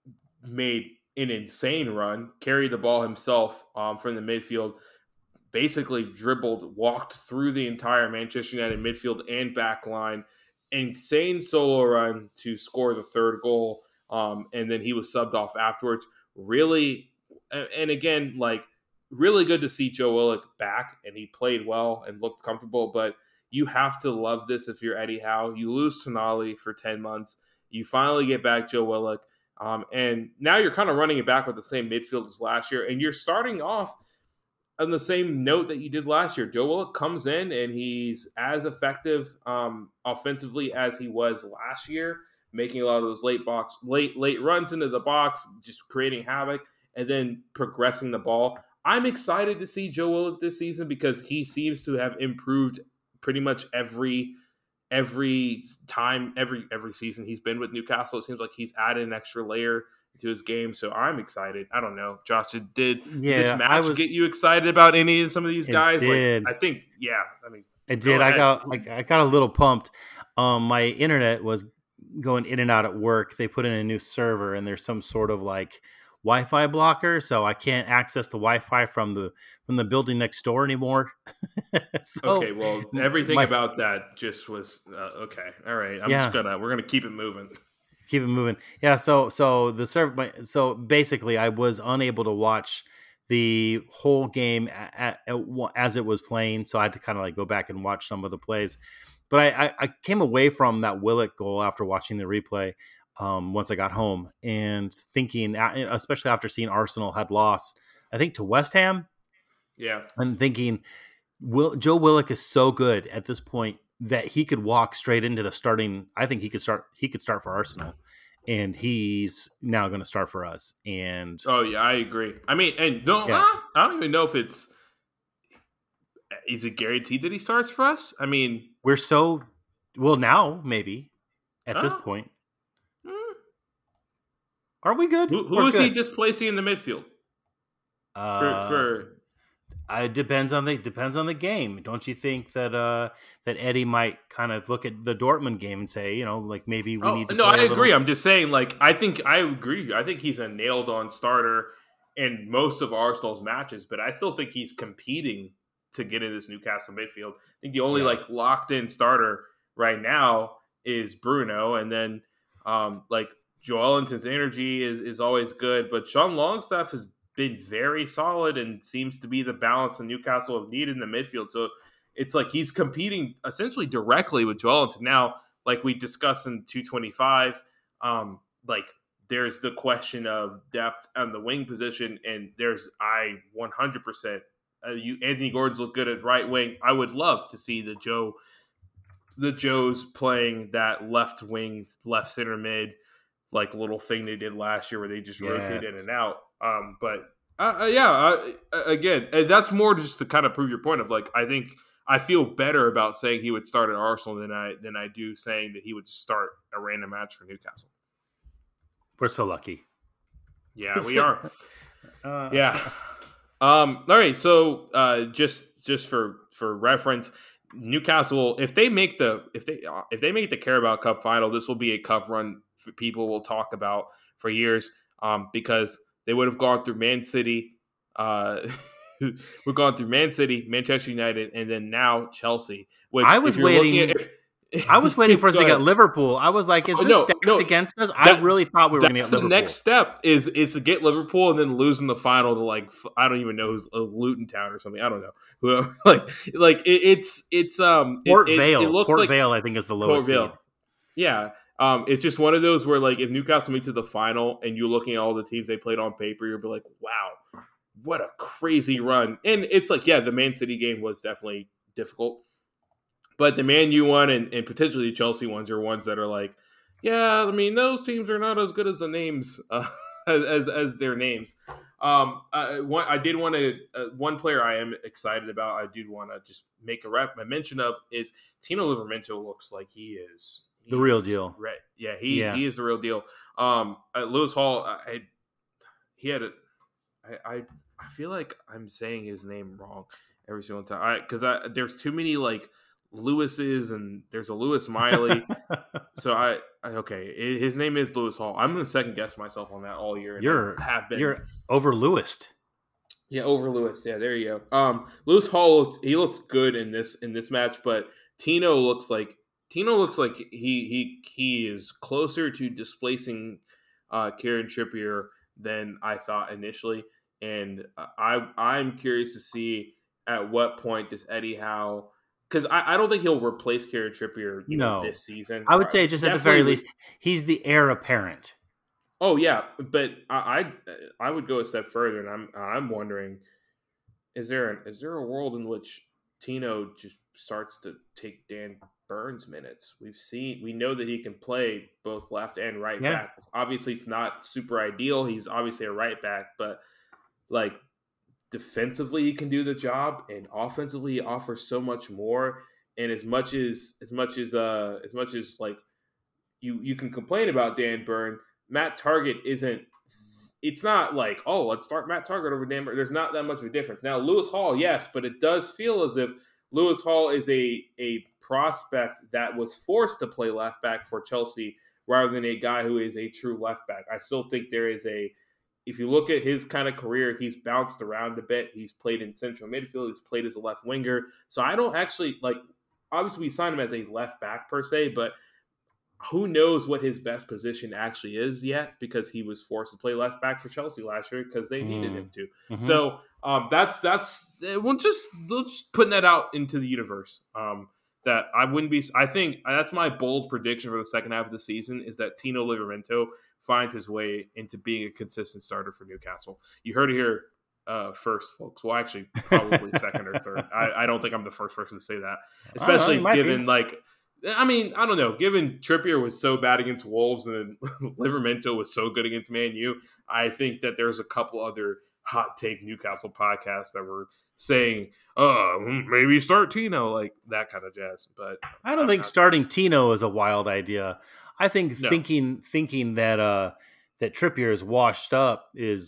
made an insane run, carried the ball himself um, from the midfield, basically dribbled, walked through the entire Manchester United midfield and back line. Insane solo run to score the third goal. Um, and then he was subbed off afterwards. Really, and again, like, really good to see Joe Willock back, and he played well and looked comfortable, but you have to love this if you're Eddie Howe. You lose Tonali for ten months. You finally get back Joe Willock, um, and now you're kind of running it back with the same midfield as last year, and you're starting off on the same note that you did last year. Joe Willock comes in, and he's as effective um, offensively as he was last year, making a lot of those late box, late late runs into the box, just creating havoc, and then progressing the ball. I'm excited to see Joe Willock this season because he seems to have improved pretty much every every time, every every season he's been with Newcastle. It seems like he's added an extra layer to his game, so I'm excited. I don't know, Josh, did yeah, this match was, get you excited about any of some of these guys? Did. Like, I think, yeah. I mean, it did. I got like I got a little pumped. Um, my internet was going in and out at work. They put in a new server, and there's some sort of like Wi-Fi blocker, so I can't access the Wi-Fi from the from the building next door anymore. so, okay, well, everything my, about that just was uh, okay. All right, I'm yeah. just gonna we're gonna keep it moving. Keep it moving. Yeah. So so the server. So basically, I was unable to watch the whole game at, at, as it was playing, so I had to kind of like go back and watch some of the plays. But I, I, I came away from that Willock goal after watching the replay. Um, once I got home and thinking, especially after seeing Arsenal had lost, I think to West Ham. Yeah. I'm thinking, Will, Joe Willock is so good at this point that he could walk straight into the starting. I think he could start, he could start for Arsenal, and he's now going to start for us. And oh yeah, I agree. I mean, and don't, yeah. uh, I don't even know if it's, is it guaranteed that he starts for us? I mean, we're so, well now maybe at uh, this point. Are we good? Who, who is good. he displacing in the midfield? Uh, for, for Uh, it depends on the depends on the game. Don't you think that uh, that Eddie might kind of look at the Dortmund game and say, you know, like maybe we oh, need to no, play I a agree. little... I'm just saying, like, I think I agree. I think he's a nailed on starter in most of Arsenal's matches, but I still think he's competing to get in this Newcastle midfield. I think the only Yeah. like locked in starter right now is Bruno, and then um, like Joelinton's energy is is always good, but Sean Longstaff has been very solid and seems to be the balance that Newcastle have needed in the midfield. So it's like he's competing essentially directly with Joelinton. Now, like we discussed in two twenty-five, um, like there's the question of depth on the wing position, and there's I one hundred percent uh, you Anthony Gordon's look good at right wing. I would love to see the Joe the Joes playing that left wing, left center mid, like little thing they did last year where they just Yes. rotate in and out. Um, but uh, uh, yeah, uh, again, and that's more just to kind of prove your point of like I think I feel better about saying he would start at Arsenal than I than I do saying that he would start a random match for Newcastle. We're so lucky. Yeah, we are. Uh, Yeah. Um, all right. So uh, just just for for reference, Newcastle, if they make the if they if they make the Carabao Cup final, this will be a cup run people will talk about for years. Um, because they would have gone through Man City, uh, we've gone through Man City, Manchester United, and then now Chelsea. Which I was if you're looking waiting- At, if, I was waiting for us Go to get ahead. Liverpool. I was like, is Oh, this no, stacked no, against us? that- I really thought we were going to That's get the Liverpool. next step is is to get Liverpool and then lose in the final to like f- I don't even know who's uh, Luton Town or something. I don't know. Who- like like it, it's it's um it- Port it, Vale. It, looks Port like Vale, I think, is the Port lowest Vale. seed. Yeah. Um, it's just one of those where like if Newcastle make to the final and you're looking at all the teams they played on paper, you'll be like, wow, what a crazy run. And it's like, yeah, the Man City game was definitely difficult. But the Man U one and, and potentially the Chelsea ones are ones that are like, yeah, I mean, those teams are not as good as the names, uh, as, as as their names. Um, I, one, I did want to, uh, one player I am excited about, I did want to just make a rep, a mention of is Tino Livramento looks like he is. The he real is deal. Right. Yeah, he, Yeah. he is the real deal. Um, at Lewis Hall, I, I he had a, I, I, I feel like I'm saying his name wrong every single time. I, cause I, there's too many like Lewis's and there's a Lewis Miley. so I, I, okay. It, his name is Lewis Hall. I'm going to second guess myself on that all year. And You're I have been. you're over Lewis. Yeah, over Lewis. Yeah, there you go. Um, Lewis Hall looked, he looked good in this in this match, but Tino looks like Tino looks like he he he is closer to displacing uh, Kieran Trippier than I thought initially, and I I'm curious to see at what point does Eddie Howe, because I, I don't think he'll replace Kieran Trippier you know, No. this season. I would say just at the very Definitely- least, he's the heir apparent. Oh yeah, but I I, I would go a step further, and I'm I'm wondering, is there an, is there a world in which Tino just starts to take Dan Burns minutes? We've seen we know that he can play both left and right Yeah. back. Obviously, it's not super ideal. He's obviously a right back, but like defensively, he can do the job, and offensively, he offers so much more. And as much as as much as uh as much as like you you can complain about Dan Burn. Matt Target isn't – it's not like, oh, let's start Matt Target over Dan Burn. There's not that much of a difference. Now, Lewis Hall, yes, but it does feel as if Lewis Hall is a, a prospect that was forced to play left back for Chelsea rather than a guy who is a true left back. I still think there is a – if you look at his kind of career, he's bounced around a bit. He's played in central midfield. He's played as a left winger. So I don't actually – like, obviously we signed him as a left back per se, but – who knows what his best position actually is yet, because he was forced to play left back for Chelsea last year because they needed Mm. him to. Mhm. So um, that's that's we'll just we'll just putting that out into the universe. Um, that I wouldn't be. I think that's my bold prediction for the second half of the season is that Tino Livramento finds his way into being a consistent starter for Newcastle. You heard it here uh, first, folks. Well, actually, probably second or third. I, I don't think I'm the first person to say that, especially you might given be. like. I mean, I don't know. Given Trippier was so bad against Wolves and then Livramento was so good against Man U, I think that there's a couple other hot take Newcastle podcasts that were saying, "Oh, maybe start Tino," like that kind of jazz. But I don't I'm think not starting convinced. Tino is a wild idea. I think No. thinking thinking that uh, that Trippier is washed up is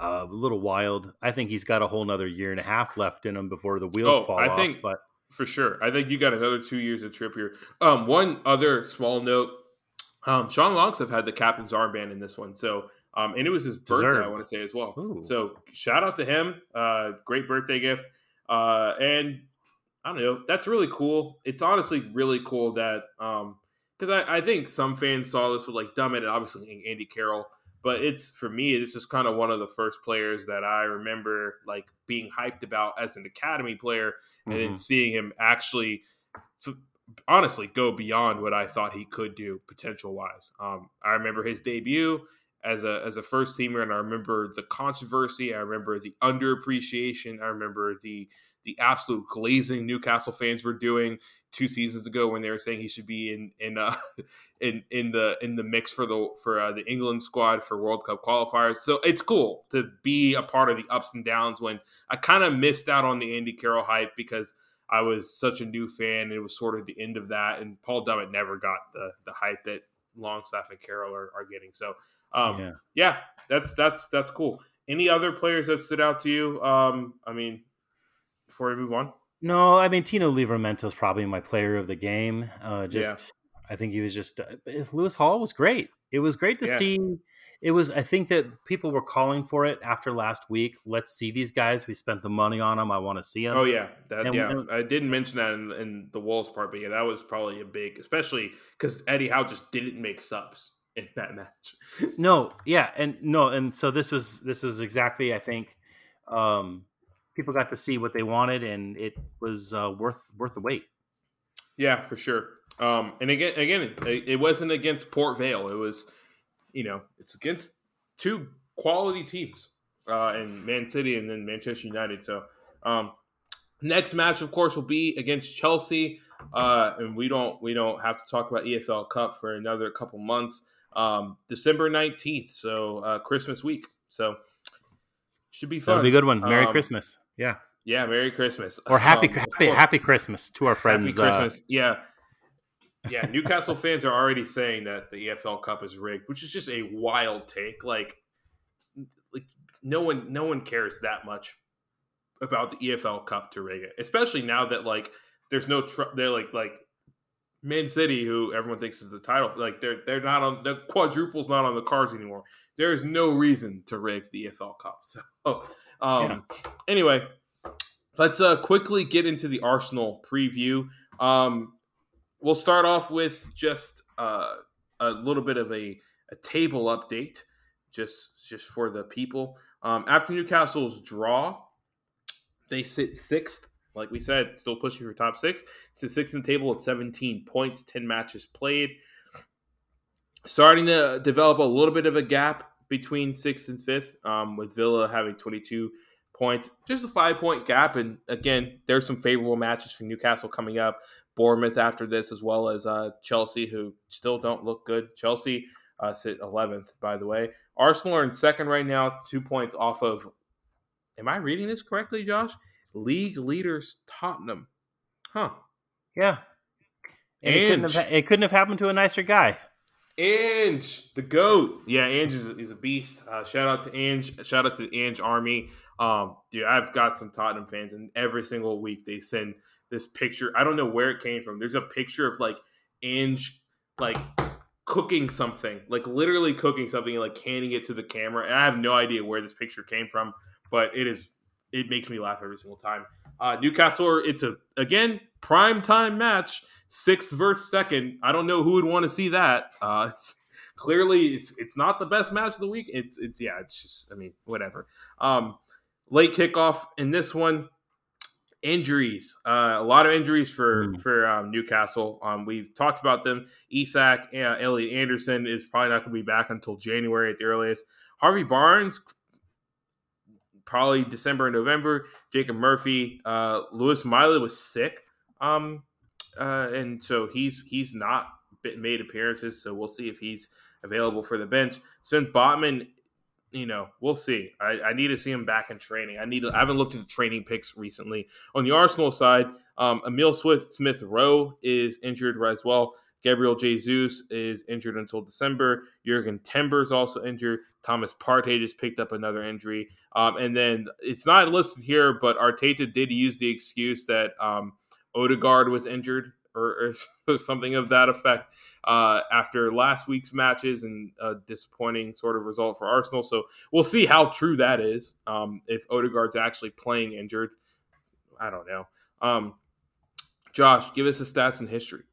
uh, a little wild. I think he's got a whole nother year and a half left in him before the wheels Oh, fall I off. think But for sure. I think you got another two years of Trippier. Um, one other small note: um, Sean Longstaff had the captain's armband in this one, so um, and it was his birthday. Deserved. I want to say as well. Ooh. So shout out to him. Uh, great birthday gift. Uh, and I don't know. That's really cool. It's honestly really cool that because um, I, I think some fans saw this with like Dummett and obviously Andy Carroll. But it's for me, it's just kind of one of the first players that I remember like being hyped about as an academy player, and Mhm. then seeing him actually, so honestly, go beyond what I thought he could do potential wise. Um, I remember his debut as a as a first teamer, and I remember the controversy. I remember the underappreciation. I remember the the absolute glazing Newcastle fans were doing two seasons ago when they were saying he should be in in uh, in in the in the mix for the for uh, the England squad for World Cup qualifiers. So it's cool to be a part of the ups and downs when I kind of missed out on the Andy Carroll hype because I was such a new fan. It was sort of the end of that, and Paul Dummett never got the the hype that Longstaff and Carroll are, are getting. So um, Yeah. yeah, that's that's that's cool. Any other players that stood out to you? Um, I mean, before we move on. No, I mean Tino Livramento is probably my player of the game. Uh, just, I think he was just uh, Lewis Hall was great. It was great to Yeah. see. It was. I think that people were calling for it after last week. Let's see these guys. We spent the money on them. I want to see them. Oh yeah, that And- yeah. and- I didn't mention that in, in the Wolves part, but yeah, that was probably a big, especially because Eddie Howe just didn't make subs in that match. No, yeah, and no, and so this was this was exactly. I think um, people got to see what they wanted, and it was uh, worth worth the wait. Yeah, for sure. Um, and again, again, it, it wasn't against Port Vale. It was, you know, it's against two quality teams, uh, in Man City and then Manchester United. So, um, next match, of course, will be against Chelsea, uh, and we don't we don't have to talk about E F L Cup for another couple months. Um, December nineteenth, so uh, Christmas week. So, should be fun. That'll be a good one. Merry Um, Christmas. Yeah, Yeah, Merry Christmas or happy Um, happy, before- happy Christmas to our friends. Happy uh, Christmas. yeah. Yeah, Newcastle fans are already saying that the E F L Cup is rigged, which is just a wild take. Like, like no one, no one cares that much about the E F L Cup to rig it, especially now that like there's no tr- they're like like Man City, who everyone thinks is the title, like they're they're not on the quadruple's not on the cards anymore. There is no reason to rig the E F L Cup. So, um, anyway, let's uh, quickly get into the Arsenal preview. Um, We'll start off with just uh, a little bit of a, a table update, just just for the people. Um, after Newcastle's draw, they sit sixth. Like we said, still pushing for top six. It's sixth in the table at seventeen points, ten matches played. Starting to develop a little bit of a gap between sixth and fifth, um, with Villa having twenty-two points. Just a five-point gap. And again, there's some favorable matches for Newcastle coming up. Bournemouth after this, as well as uh, Chelsea, who still don't look good. Chelsea uh, sit eleventh, by the way. Arsenal are in second right now, two points off of, am I reading this correctly, Josh? League leaders Tottenham. Huh. Yeah, and it couldn't, have, it couldn't have happened to a nicer guy. Ange, the GOAT. Yeah, Ange is, is a beast. Uh, shout out to Ange. Shout out to the Ange Army. Um, dude, I've got some Tottenham fans, and every single week they send this picture. I don't know where it came from. There's a picture of like Ange like cooking something, like literally cooking something and like handing it to the camera. And I have no idea where this picture came from, but it is it makes me laugh every single time. Uh, Newcastle, it's a again prime time match, sixth versus second. I don't know who would want to see that. Uh, it's, clearly, it's it's not the best match of the week. It's it's yeah, it's just I mean whatever. Um, late kickoff in this one. Injuries, uh, a lot of injuries for Mm. for um, Newcastle. Um, we've talked about them. Isak, uh, Elliot Anderson is probably not going to be back until January at the earliest. Harvey Barnes, probably December and November. Jacob Murphy, uh, Lewis Miley was sick, um, uh, and so he's he's not been- made appearances. So we'll see if he's available for the bench. Sven Botman. You know, we'll see. I, I need to see him back in training. I need. To, I haven't looked at the training pics recently. On the Arsenal side, um, Emil Swift Smith Rowe is injured as well. Gabriel Jesus is injured until December. Jurgen Timber is also injured. Thomas Partey just picked up another injury. Um, and then it's not listed here, but Arteta did use the excuse that um, Odegaard was injured or, or something of that effect uh, after last week's matches and a disappointing sort of result for Arsenal. So we'll see how true that is. Um, if Odegaard's actually playing injured, I don't know. Um, Josh, give us the stats and history.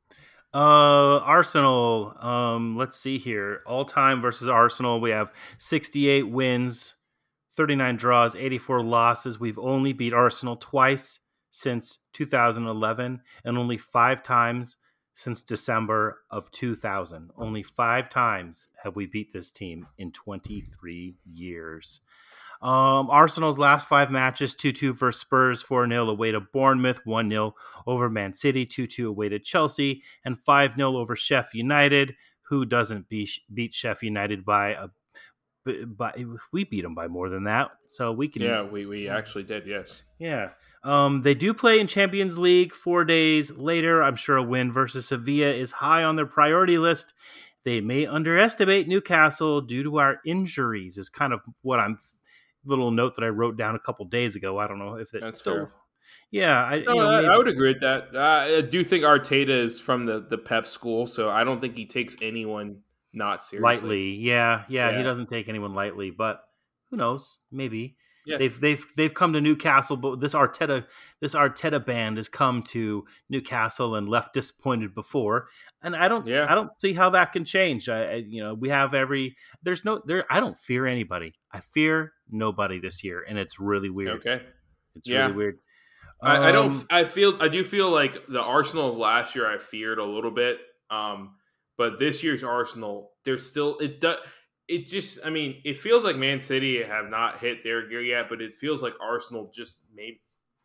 Uh, Arsenal. Um, let's see here. All time versus Arsenal. We have sixty-eight wins, thirty-nine draws, eighty-four losses. We've only beat Arsenal twice since two thousand eleven, and only five times since December of two thousand. Only five times have we beat this team in twenty-three years. Um, Arsenal's last five matches, two two versus Spurs, four nil away to Bournemouth, one nil over Man City, two two away to Chelsea, and five nil over Sheffield United. Who doesn't beat, beat Sheffield United by a by, we beat them by more than that, so we can. Yeah, we, we actually did, yes. Yeah. Um, they do play in Champions League four days later. I'm sure a win versus Sevilla is high on their priority list. They may underestimate Newcastle due to our injuries, is kind of what I'm... little note that I wrote down a couple days ago. I don't know if it That's still. fair. Yeah, I, no, you know, I, maybe. I would agree with that. Uh, I do think Arteta is from the, the Pep school, so I don't think he takes anyone not seriously. Lightly. Yeah, yeah, Yeah. he doesn't take anyone lightly, but who knows? Maybe. Yeah. They've they've they've come to Newcastle, but this Arteta this Arteta band has come to Newcastle and left disappointed before, and I don't Yeah. I don't see how that can change. I, I you know we have every there's no there I don't fear anybody. I fear nobody this year, and it's really weird. Okay. It's Yeah. really weird. I, I don't. Um, I feel. I do feel like the Arsenal of last year. I feared a little bit, um, but this year's Arsenal, they're still. It does. It just. I mean, it feels like Man City have not hit their gear yet, but it feels like Arsenal just maybe,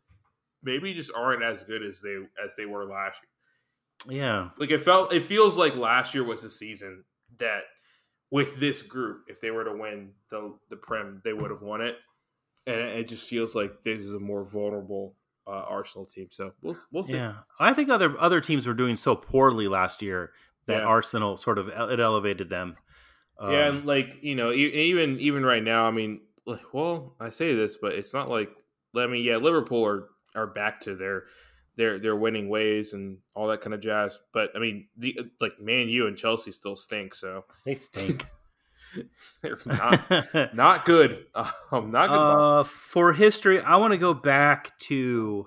maybe just aren't as good as they as they were last year. Yeah. Like it felt. It feels like last year was the season that with this group, if they were to win the the Prem, they would have won it, and it just feels like this is a more vulnerable. Uh, Arsenal team, so we'll we'll see. Yeah, I think other other teams were doing so poorly last year that Yeah. Arsenal sort of it elevated them. Um, Yeah, and like you know, e- even even right now, I mean, like, well, I say this, but it's not like I mean, yeah, Liverpool are are back to their their their winning ways and all that kind of jazz. But I mean, the like Man U and Chelsea still stink, so they stink. they're not not good. Um, not good. Uh, for history, I want to go back to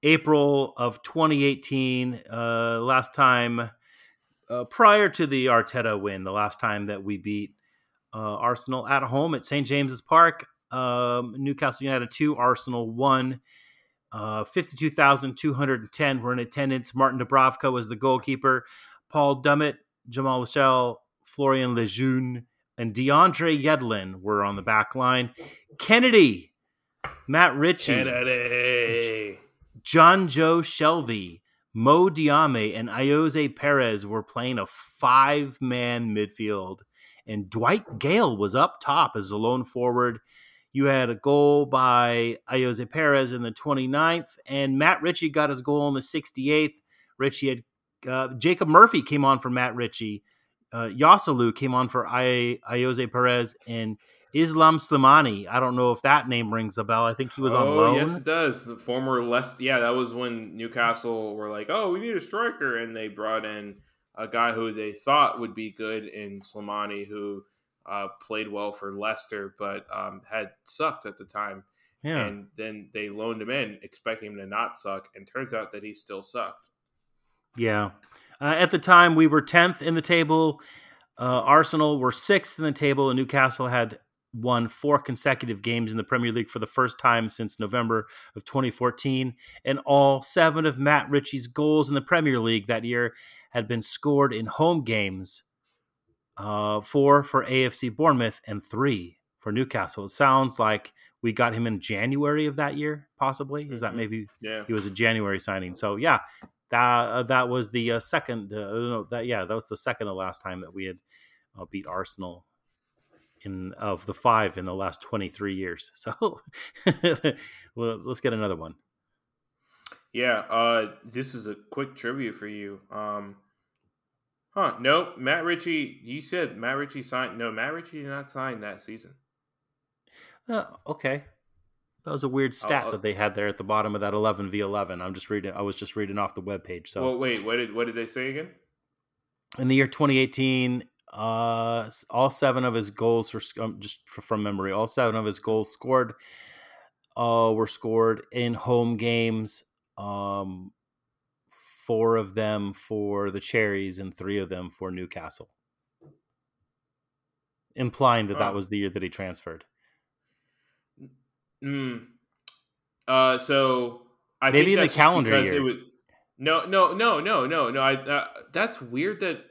April of twenty eighteen. Uh, last time, uh, prior to the Arteta win, the last time that we beat uh, Arsenal at home at Saint James's Park. Um, Newcastle United two, Arsenal one. Uh, fifty-two thousand two hundred ten were in attendance. Martin Dubravka was the goalkeeper. Paul Dummett, Jamal Lascelles, Florian Lejeune, and DeAndre Yedlin were on the back line. Kennedy, Matt Ritchie, Kennedy. John Joe Shelby, Mo Diame, and Ayoze Perez were playing a five-man midfield. And Dwight Gale was up top as a lone forward. You had a goal by Ayoze Perez in the twenty-ninth, and Matt Ritchie got his goal in the sixty-eighth. Ritchie had uh, Jacob Murphy came on for Matt Ritchie. Uh, Yosselu came on for Ay- Ayoze Perez, and Islam Slimani. I don't know if that name rings a bell. I think he was on Oh, loan. yes, it does. The former Leicester. Yeah, that was when Newcastle were like, "Oh, we need a striker," and they brought in a guy who they thought would be good in Slimani, who uh, played well for Leicester, but um, had sucked at the time. Yeah. And then they loaned him in, expecting him to not suck, and turns out that he still sucked. Yeah. Uh, at the time, we were tenth in the table. Uh, Arsenal were sixth in the table, and Newcastle had won four consecutive games in the Premier League for the first time since November of twenty fourteen. And all seven of Matt Ritchie's goals in the Premier League that year had been scored in home games. Uh, four for A F C Bournemouth and three for Newcastle. It sounds like we got him in January of that year, possibly. Is that Mhm. maybe Yeah. he was a January signing? So, yeah. That uh, that was the uh, second. Uh, no, that yeah, that was the second to last time that we had uh, beat Arsenal in of the five in the last twenty-three years. So well, let's get another one. Yeah, uh, this is a quick trivia for you. Um, Huh? No, Matt Ritchie. You said Matt Ritchie signed. No, Matt Ritchie did not sign that season. Uh, okay. That was a weird stat I'll, that they had there at the bottom of that eleven v eleven. I'm just reading. I was just reading off the webpage. So, well, wait. What did what did they say again? in the year twenty eighteen, uh, all seven of his goals were um, just from memory. All seven of his goals scored, uh, were scored in home games. Um, four of them for the Cherries and three of them for Newcastle, implying that oh. that was the year that he transferred. Mm. Uh, so I maybe think in the calendar year. It was, no, no, no, no, no, no. I uh, that's weird. That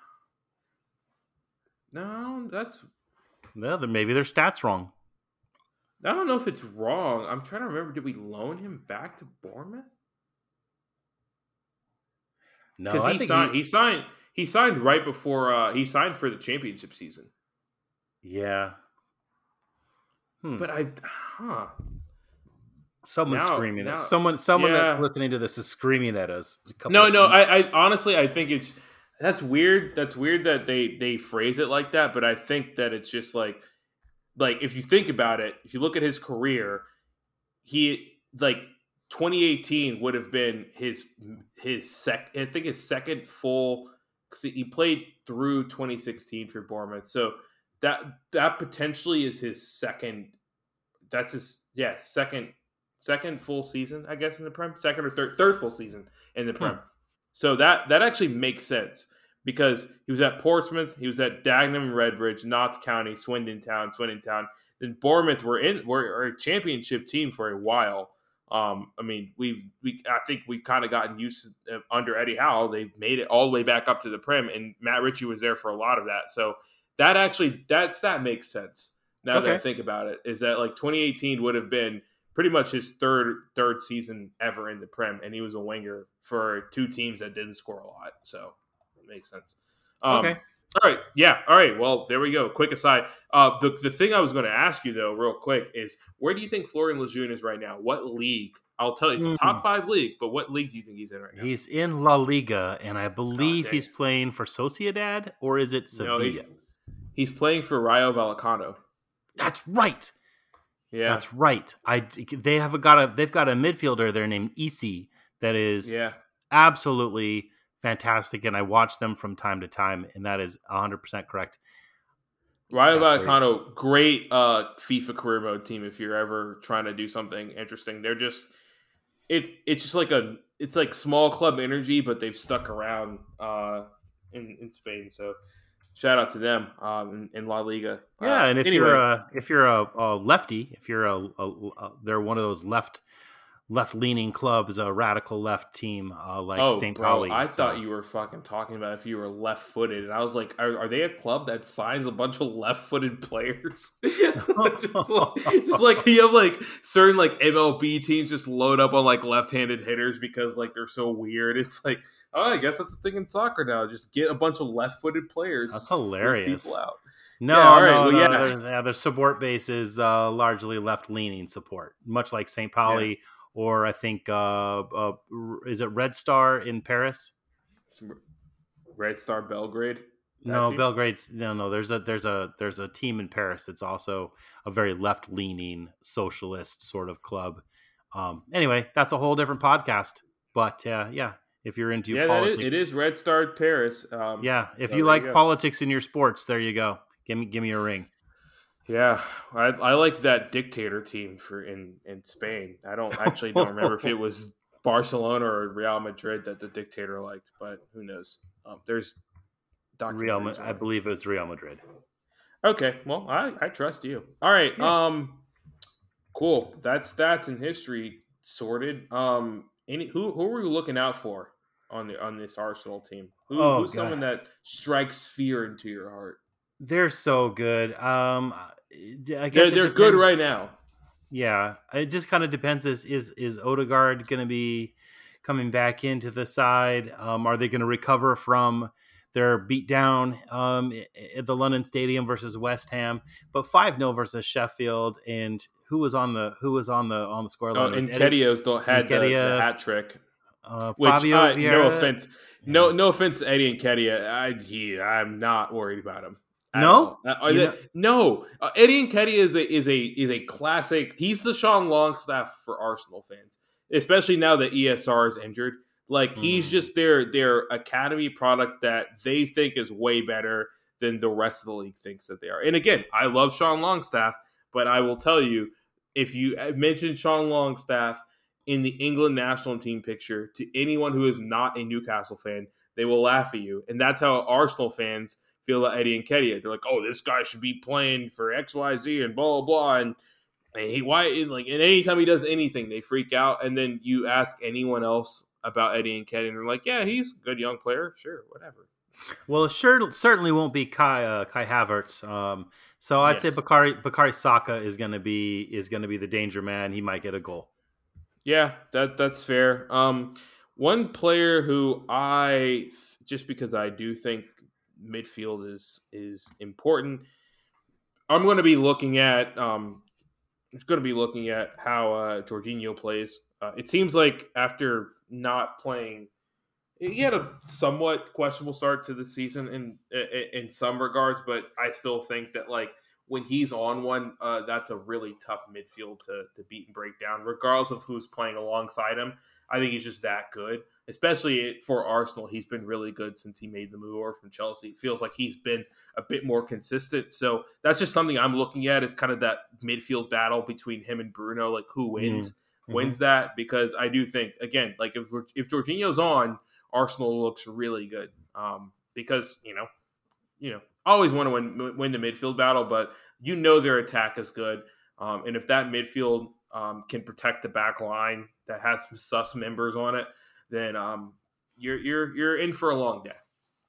no, that's no. Then maybe their stats wrong. I don't know if it's wrong. I'm trying to remember. Did we loan him back to Bournemouth? No, because I he think signed. he... he signed. He signed right before uh, he signed for the championship season. Yeah. Hmm. But I, huh? Someone's now, screaming. Now, someone, someone yeah. that's listening to this is screaming at us. No, no. I, I honestly, I think it's that's weird. That's weird that they they phrase it like that. But I think that it's just like, like if you think about it, if you look at his career, he like twenty eighteen would have been his his sec. I think his second full because he played through twenty sixteen for Bournemouth. So. That that potentially is his second. That's his yeah second second full season, I guess, in the Prem. Second or third third full season in the Prem. Hmm. So that that actually makes sense because he was at Portsmouth, he was at Dagenham, Redbridge, Notts County, Swindon Town, Swindon Town. Then Bournemouth were in were a championship team for a while. Um, I mean, we we I think we've kind of gotten used to, uh, under Eddie Howe. They made it all the way back up to the Prem, and Matt Ritchie was there for a lot of that. So. That actually, that's that makes sense. Now okay. that I think about it, is that like twenty eighteen would have been pretty much his third third season ever in the Prem, and he was a winger for two teams that didn't score a lot. So it makes sense. Um, okay. All right. Yeah. All right. Well, there we go. Quick aside. Uh, the the thing I was going to ask you though, real quick, is where do you think Florian Lejeune is right now? What league? I'll tell you, it's mm. a top five league, but what league do you think he's in right now? He's in La Liga, and I believe oh, he's playing for Sociedad, or is it Sevilla? No, he's, He's playing for Rayo Vallecano. That's right. Yeah, that's right. I they have a, got a they've got a midfielder there named Isi that is yeah. absolutely fantastic, and I watch them from time to time, and that is one hundred percent correct. Rayo Vallecano, great uh, FIFA career mode team. If you're ever trying to do something interesting, they're just it. It's just like a it's like small club energy, but they've stuck around uh, in in Spain. So. Shout out to them um, in, in La Liga. Yeah, uh, and if anyway. you're a if you're a, a lefty, if you're a, a, a they're one of those left left leaning clubs, a radical left team uh, like oh, Saint bro, Pauli. I so. thought you were fucking talking about if you were left footed, and I was like, are, are they a club that signs a bunch of left footed players? just, like, just like you have like certain like M L B teams just load up on like left handed hitters because like they're so weird. It's like. Oh, I guess that's the thing in soccer now. Just get a bunch of left-footed players. That's hilarious. People out. No, yeah, all right. no, well, no. Yeah. Their, yeah, their support base is uh, largely left-leaning support, much like Saint Pauli yeah. or I think uh, uh, is it Red Star in Paris? Red Star Belgrade. No, team? Belgrade's no, no. There's a there's a there's a team in Paris that's also a very left-leaning socialist sort of club. Um, anyway, that's a whole different podcast. But uh, yeah. If you're into yeah, politics, that is, it is Red Star Paris. Um, yeah, if so you like you politics in your sports, there you go. Give me, give me a ring. Yeah, I, I like that dictator team for in, in Spain. I don't actually don't remember if it was Barcelona or Real Madrid that the dictator liked, but who knows? Um, there's Real. Ma- I believe it was Real Madrid. Okay, well, I, I trust you. All right, yeah. um, cool. That's stats and history sorted. Um, any who who are you looking out for? On the on this Arsenal team, Who, oh, who's God. someone that strikes fear into your heart? They're so good. Um, I guess they're, they're good right now. Yeah, it just kind of depends. Is is is Odegaard going to be coming back into the side? Um, are they going to recover from their beatdown um, at the London Stadium versus West Ham? But five nil versus Sheffield, and who was on the who was on the on the scoreline? Oh, and Nketiah's the had the, the hat trick. Uh, Which, Fabio uh, Vieira. no offense, no no offense to Eddie Nketiah. I he, I'm not worried about him. at No? all. Uh, You uh, know- no, uh, Eddie Nketiah is a is a is a classic. He's the Sean Longstaff for Arsenal fans, especially now that E S R is injured. Like he's Mm. just their their academy product that they think is way better than the rest of the league thinks that they are. And again, I love Sean Longstaff, but I will tell you, if you mention Sean Longstaff in the England national team picture to anyone who is not a Newcastle fan, they will laugh at you. And that's how Arsenal fans feel about Eddie Nketiah. They're like, oh, this guy should be playing for X Y Z and blah, blah, blah. And, and he, why, and like, and anytime he does anything, they freak out. And then you ask anyone else about Eddie Nketiah, and they're like, yeah, he's a good young player. Sure, whatever. Well, it sure certainly won't be Kai uh, Kai Havertz. Um, so I'd Yes. say Bakari Bakari Saka is going to be is going to be the danger man. He might get a goal. Yeah, that that's fair. Um, one player who I just because I do think midfield is is important, I'm going to be looking at. Um, I'm going to be looking at how uh, Jorginho plays. Uh, it seems like after not playing, he had a somewhat questionable start to the season in in, in some regards, but I still think that like when he's on one, uh, that's a really tough midfield to to beat and break down, regardless of who's playing alongside him. I think he's just that good, especially for Arsenal. He's been really good since he made the move over from Chelsea. It feels like he's been a bit more consistent. So that's just something I'm looking at is kind of that midfield battle between him and Bruno, like who wins, Mm-hmm. wins that. Because I do think, again, like if if Jorginho's on, Arsenal looks really good. Um, because, you know, you know, always want to win win the midfield battle, but you know their attack is good. Um, and if that midfield um, can protect the back line that has some sus members on it, then um, you're you're you're in for a long day.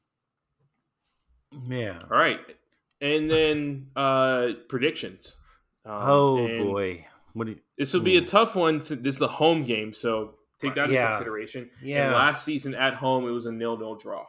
Yeah. All right, and then uh, predictions. Um, Oh and boy. What do you, this will be a Ooh. tough one. Since this is a home game, so take that Yeah. into consideration. Yeah. And last season at home, it was a nil-nil draw.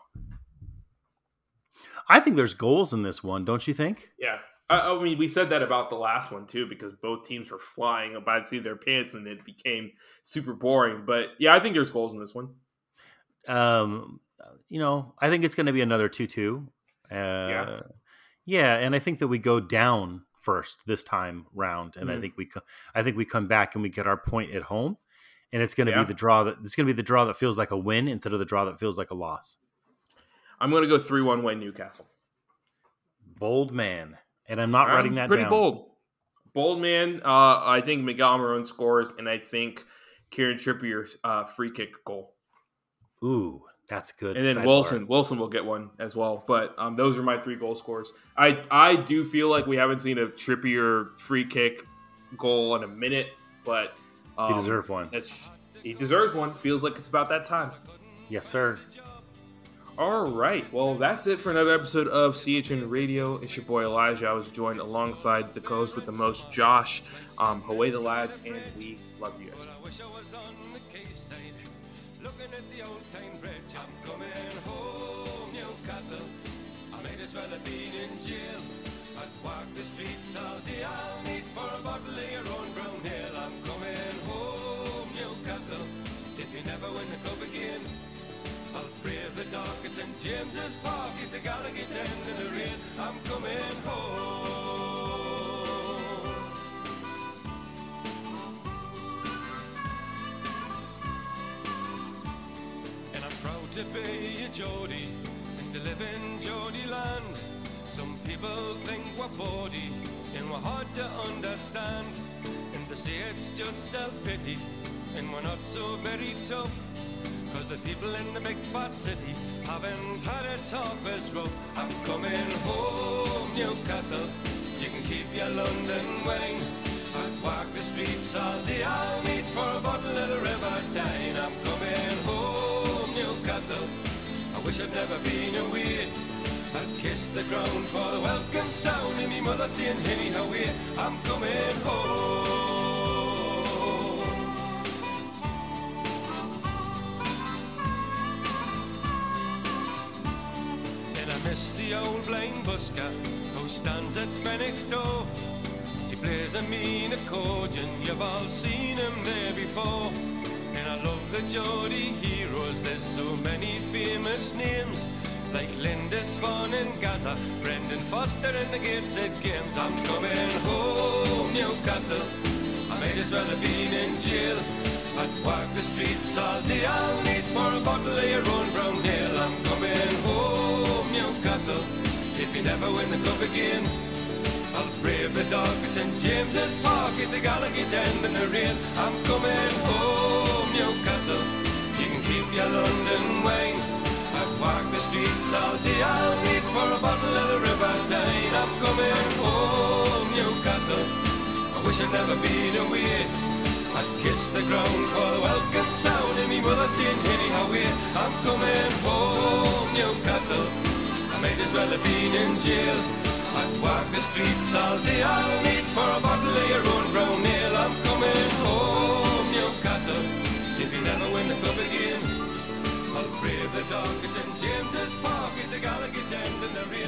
I think there's goals in this one, don't you think? Yeah. I, I mean, we said that about the last one, too, because both teams were flying by the seat of their pants, and it became super boring. But, yeah, I think there's goals in this one. Um, you know, I think it's going to be another two two. Uh, Yeah. yeah, and I think that we go down first this time round, and I Mhm. think we, co- I think we come back and we get our point at home, and it's going to Yeah. be the draw that it's going to be the draw that feels like a win instead of the draw that feels like a loss. I'm going to go three one win Newcastle. Bold man, and I'm not writing I'm that pretty down. bold. Bold man. Uh, I think Miguel Marone scores, and I think Kieran Trippier's uh, free kick goal. Ooh, that's good. And then sidebar. Wilson, Wilson will get one as well. But um, those are my three goal scores. I I do feel like we haven't seen a Trippier free kick goal in a minute, but um, He deserved one. It's he deserves one. Feels like it's about that time. Yes, sir. All right. Well, that's it for another episode of C H N Radio. It's your boy Elijah. I was joined alongside the co-host with the most, Josh. Um, away the lads, and we love you guys. I wish I was on the quayside, looking at the old town bridge. I'm coming home, Newcastle. I might as well have been in jail. I'd walk the streets all day. I'll need for a bottle of your own brown ale. I'm coming home, Newcastle. If you never win the cup again, I'll brave the dark at Saint James's Park at the Gallagher end in the rain. I'm coming home. And I'm proud to be a Geordie and to live in Geordie land. Some people think we're bawdy and we're hard to understand, and they say it's just self-pity and we're not so very tough. Cause the people in the big fat city haven't had it tough as rough. I'm coming home, Newcastle. You can keep your London wine. I'd walk the streets all day. I'll meet for a bottle of the River Tyne. I'm coming home, Newcastle. I wish I'd never been away. I'd kiss the ground for the welcome sound of me mother saying, "Henny, how are you?" I'm coming home. And I miss the old blind busker who stands at Fenwick's door. He plays a mean accordion, you've all seen him there before. And I love the Geordie heroes, there's so many famous names, like Lindisfarne and Gaza, Brendan Foster and the Gateshead Games. I'm coming home, Newcastle, I might as well have been in jail. I'd walk the streets all day, I'll need for a bottle of your own brown ale. I'm coming home, Newcastle, if you never win the cup again. I'll brave the dog at Saint James's Park at the Gallagher's End in the rain. I'm coming home, Newcastle, you can keep your London wine. I'd walk the streets all day, I'll need for a bottle of the River Tyne. I'm coming home, Newcastle, I wish I'd never been away. I'd kiss the ground for the welcome sound and me mother saying, anyhow, wait. I'm coming home, Newcastle, I might as well have been in jail. I'd walk the streets all day, I'll need for a bottle of your own brown ale. I'm coming home, Newcastle, if you never win the cup again. I'll brave the dog at Saint James's Park at the Gallagher's End in the rain.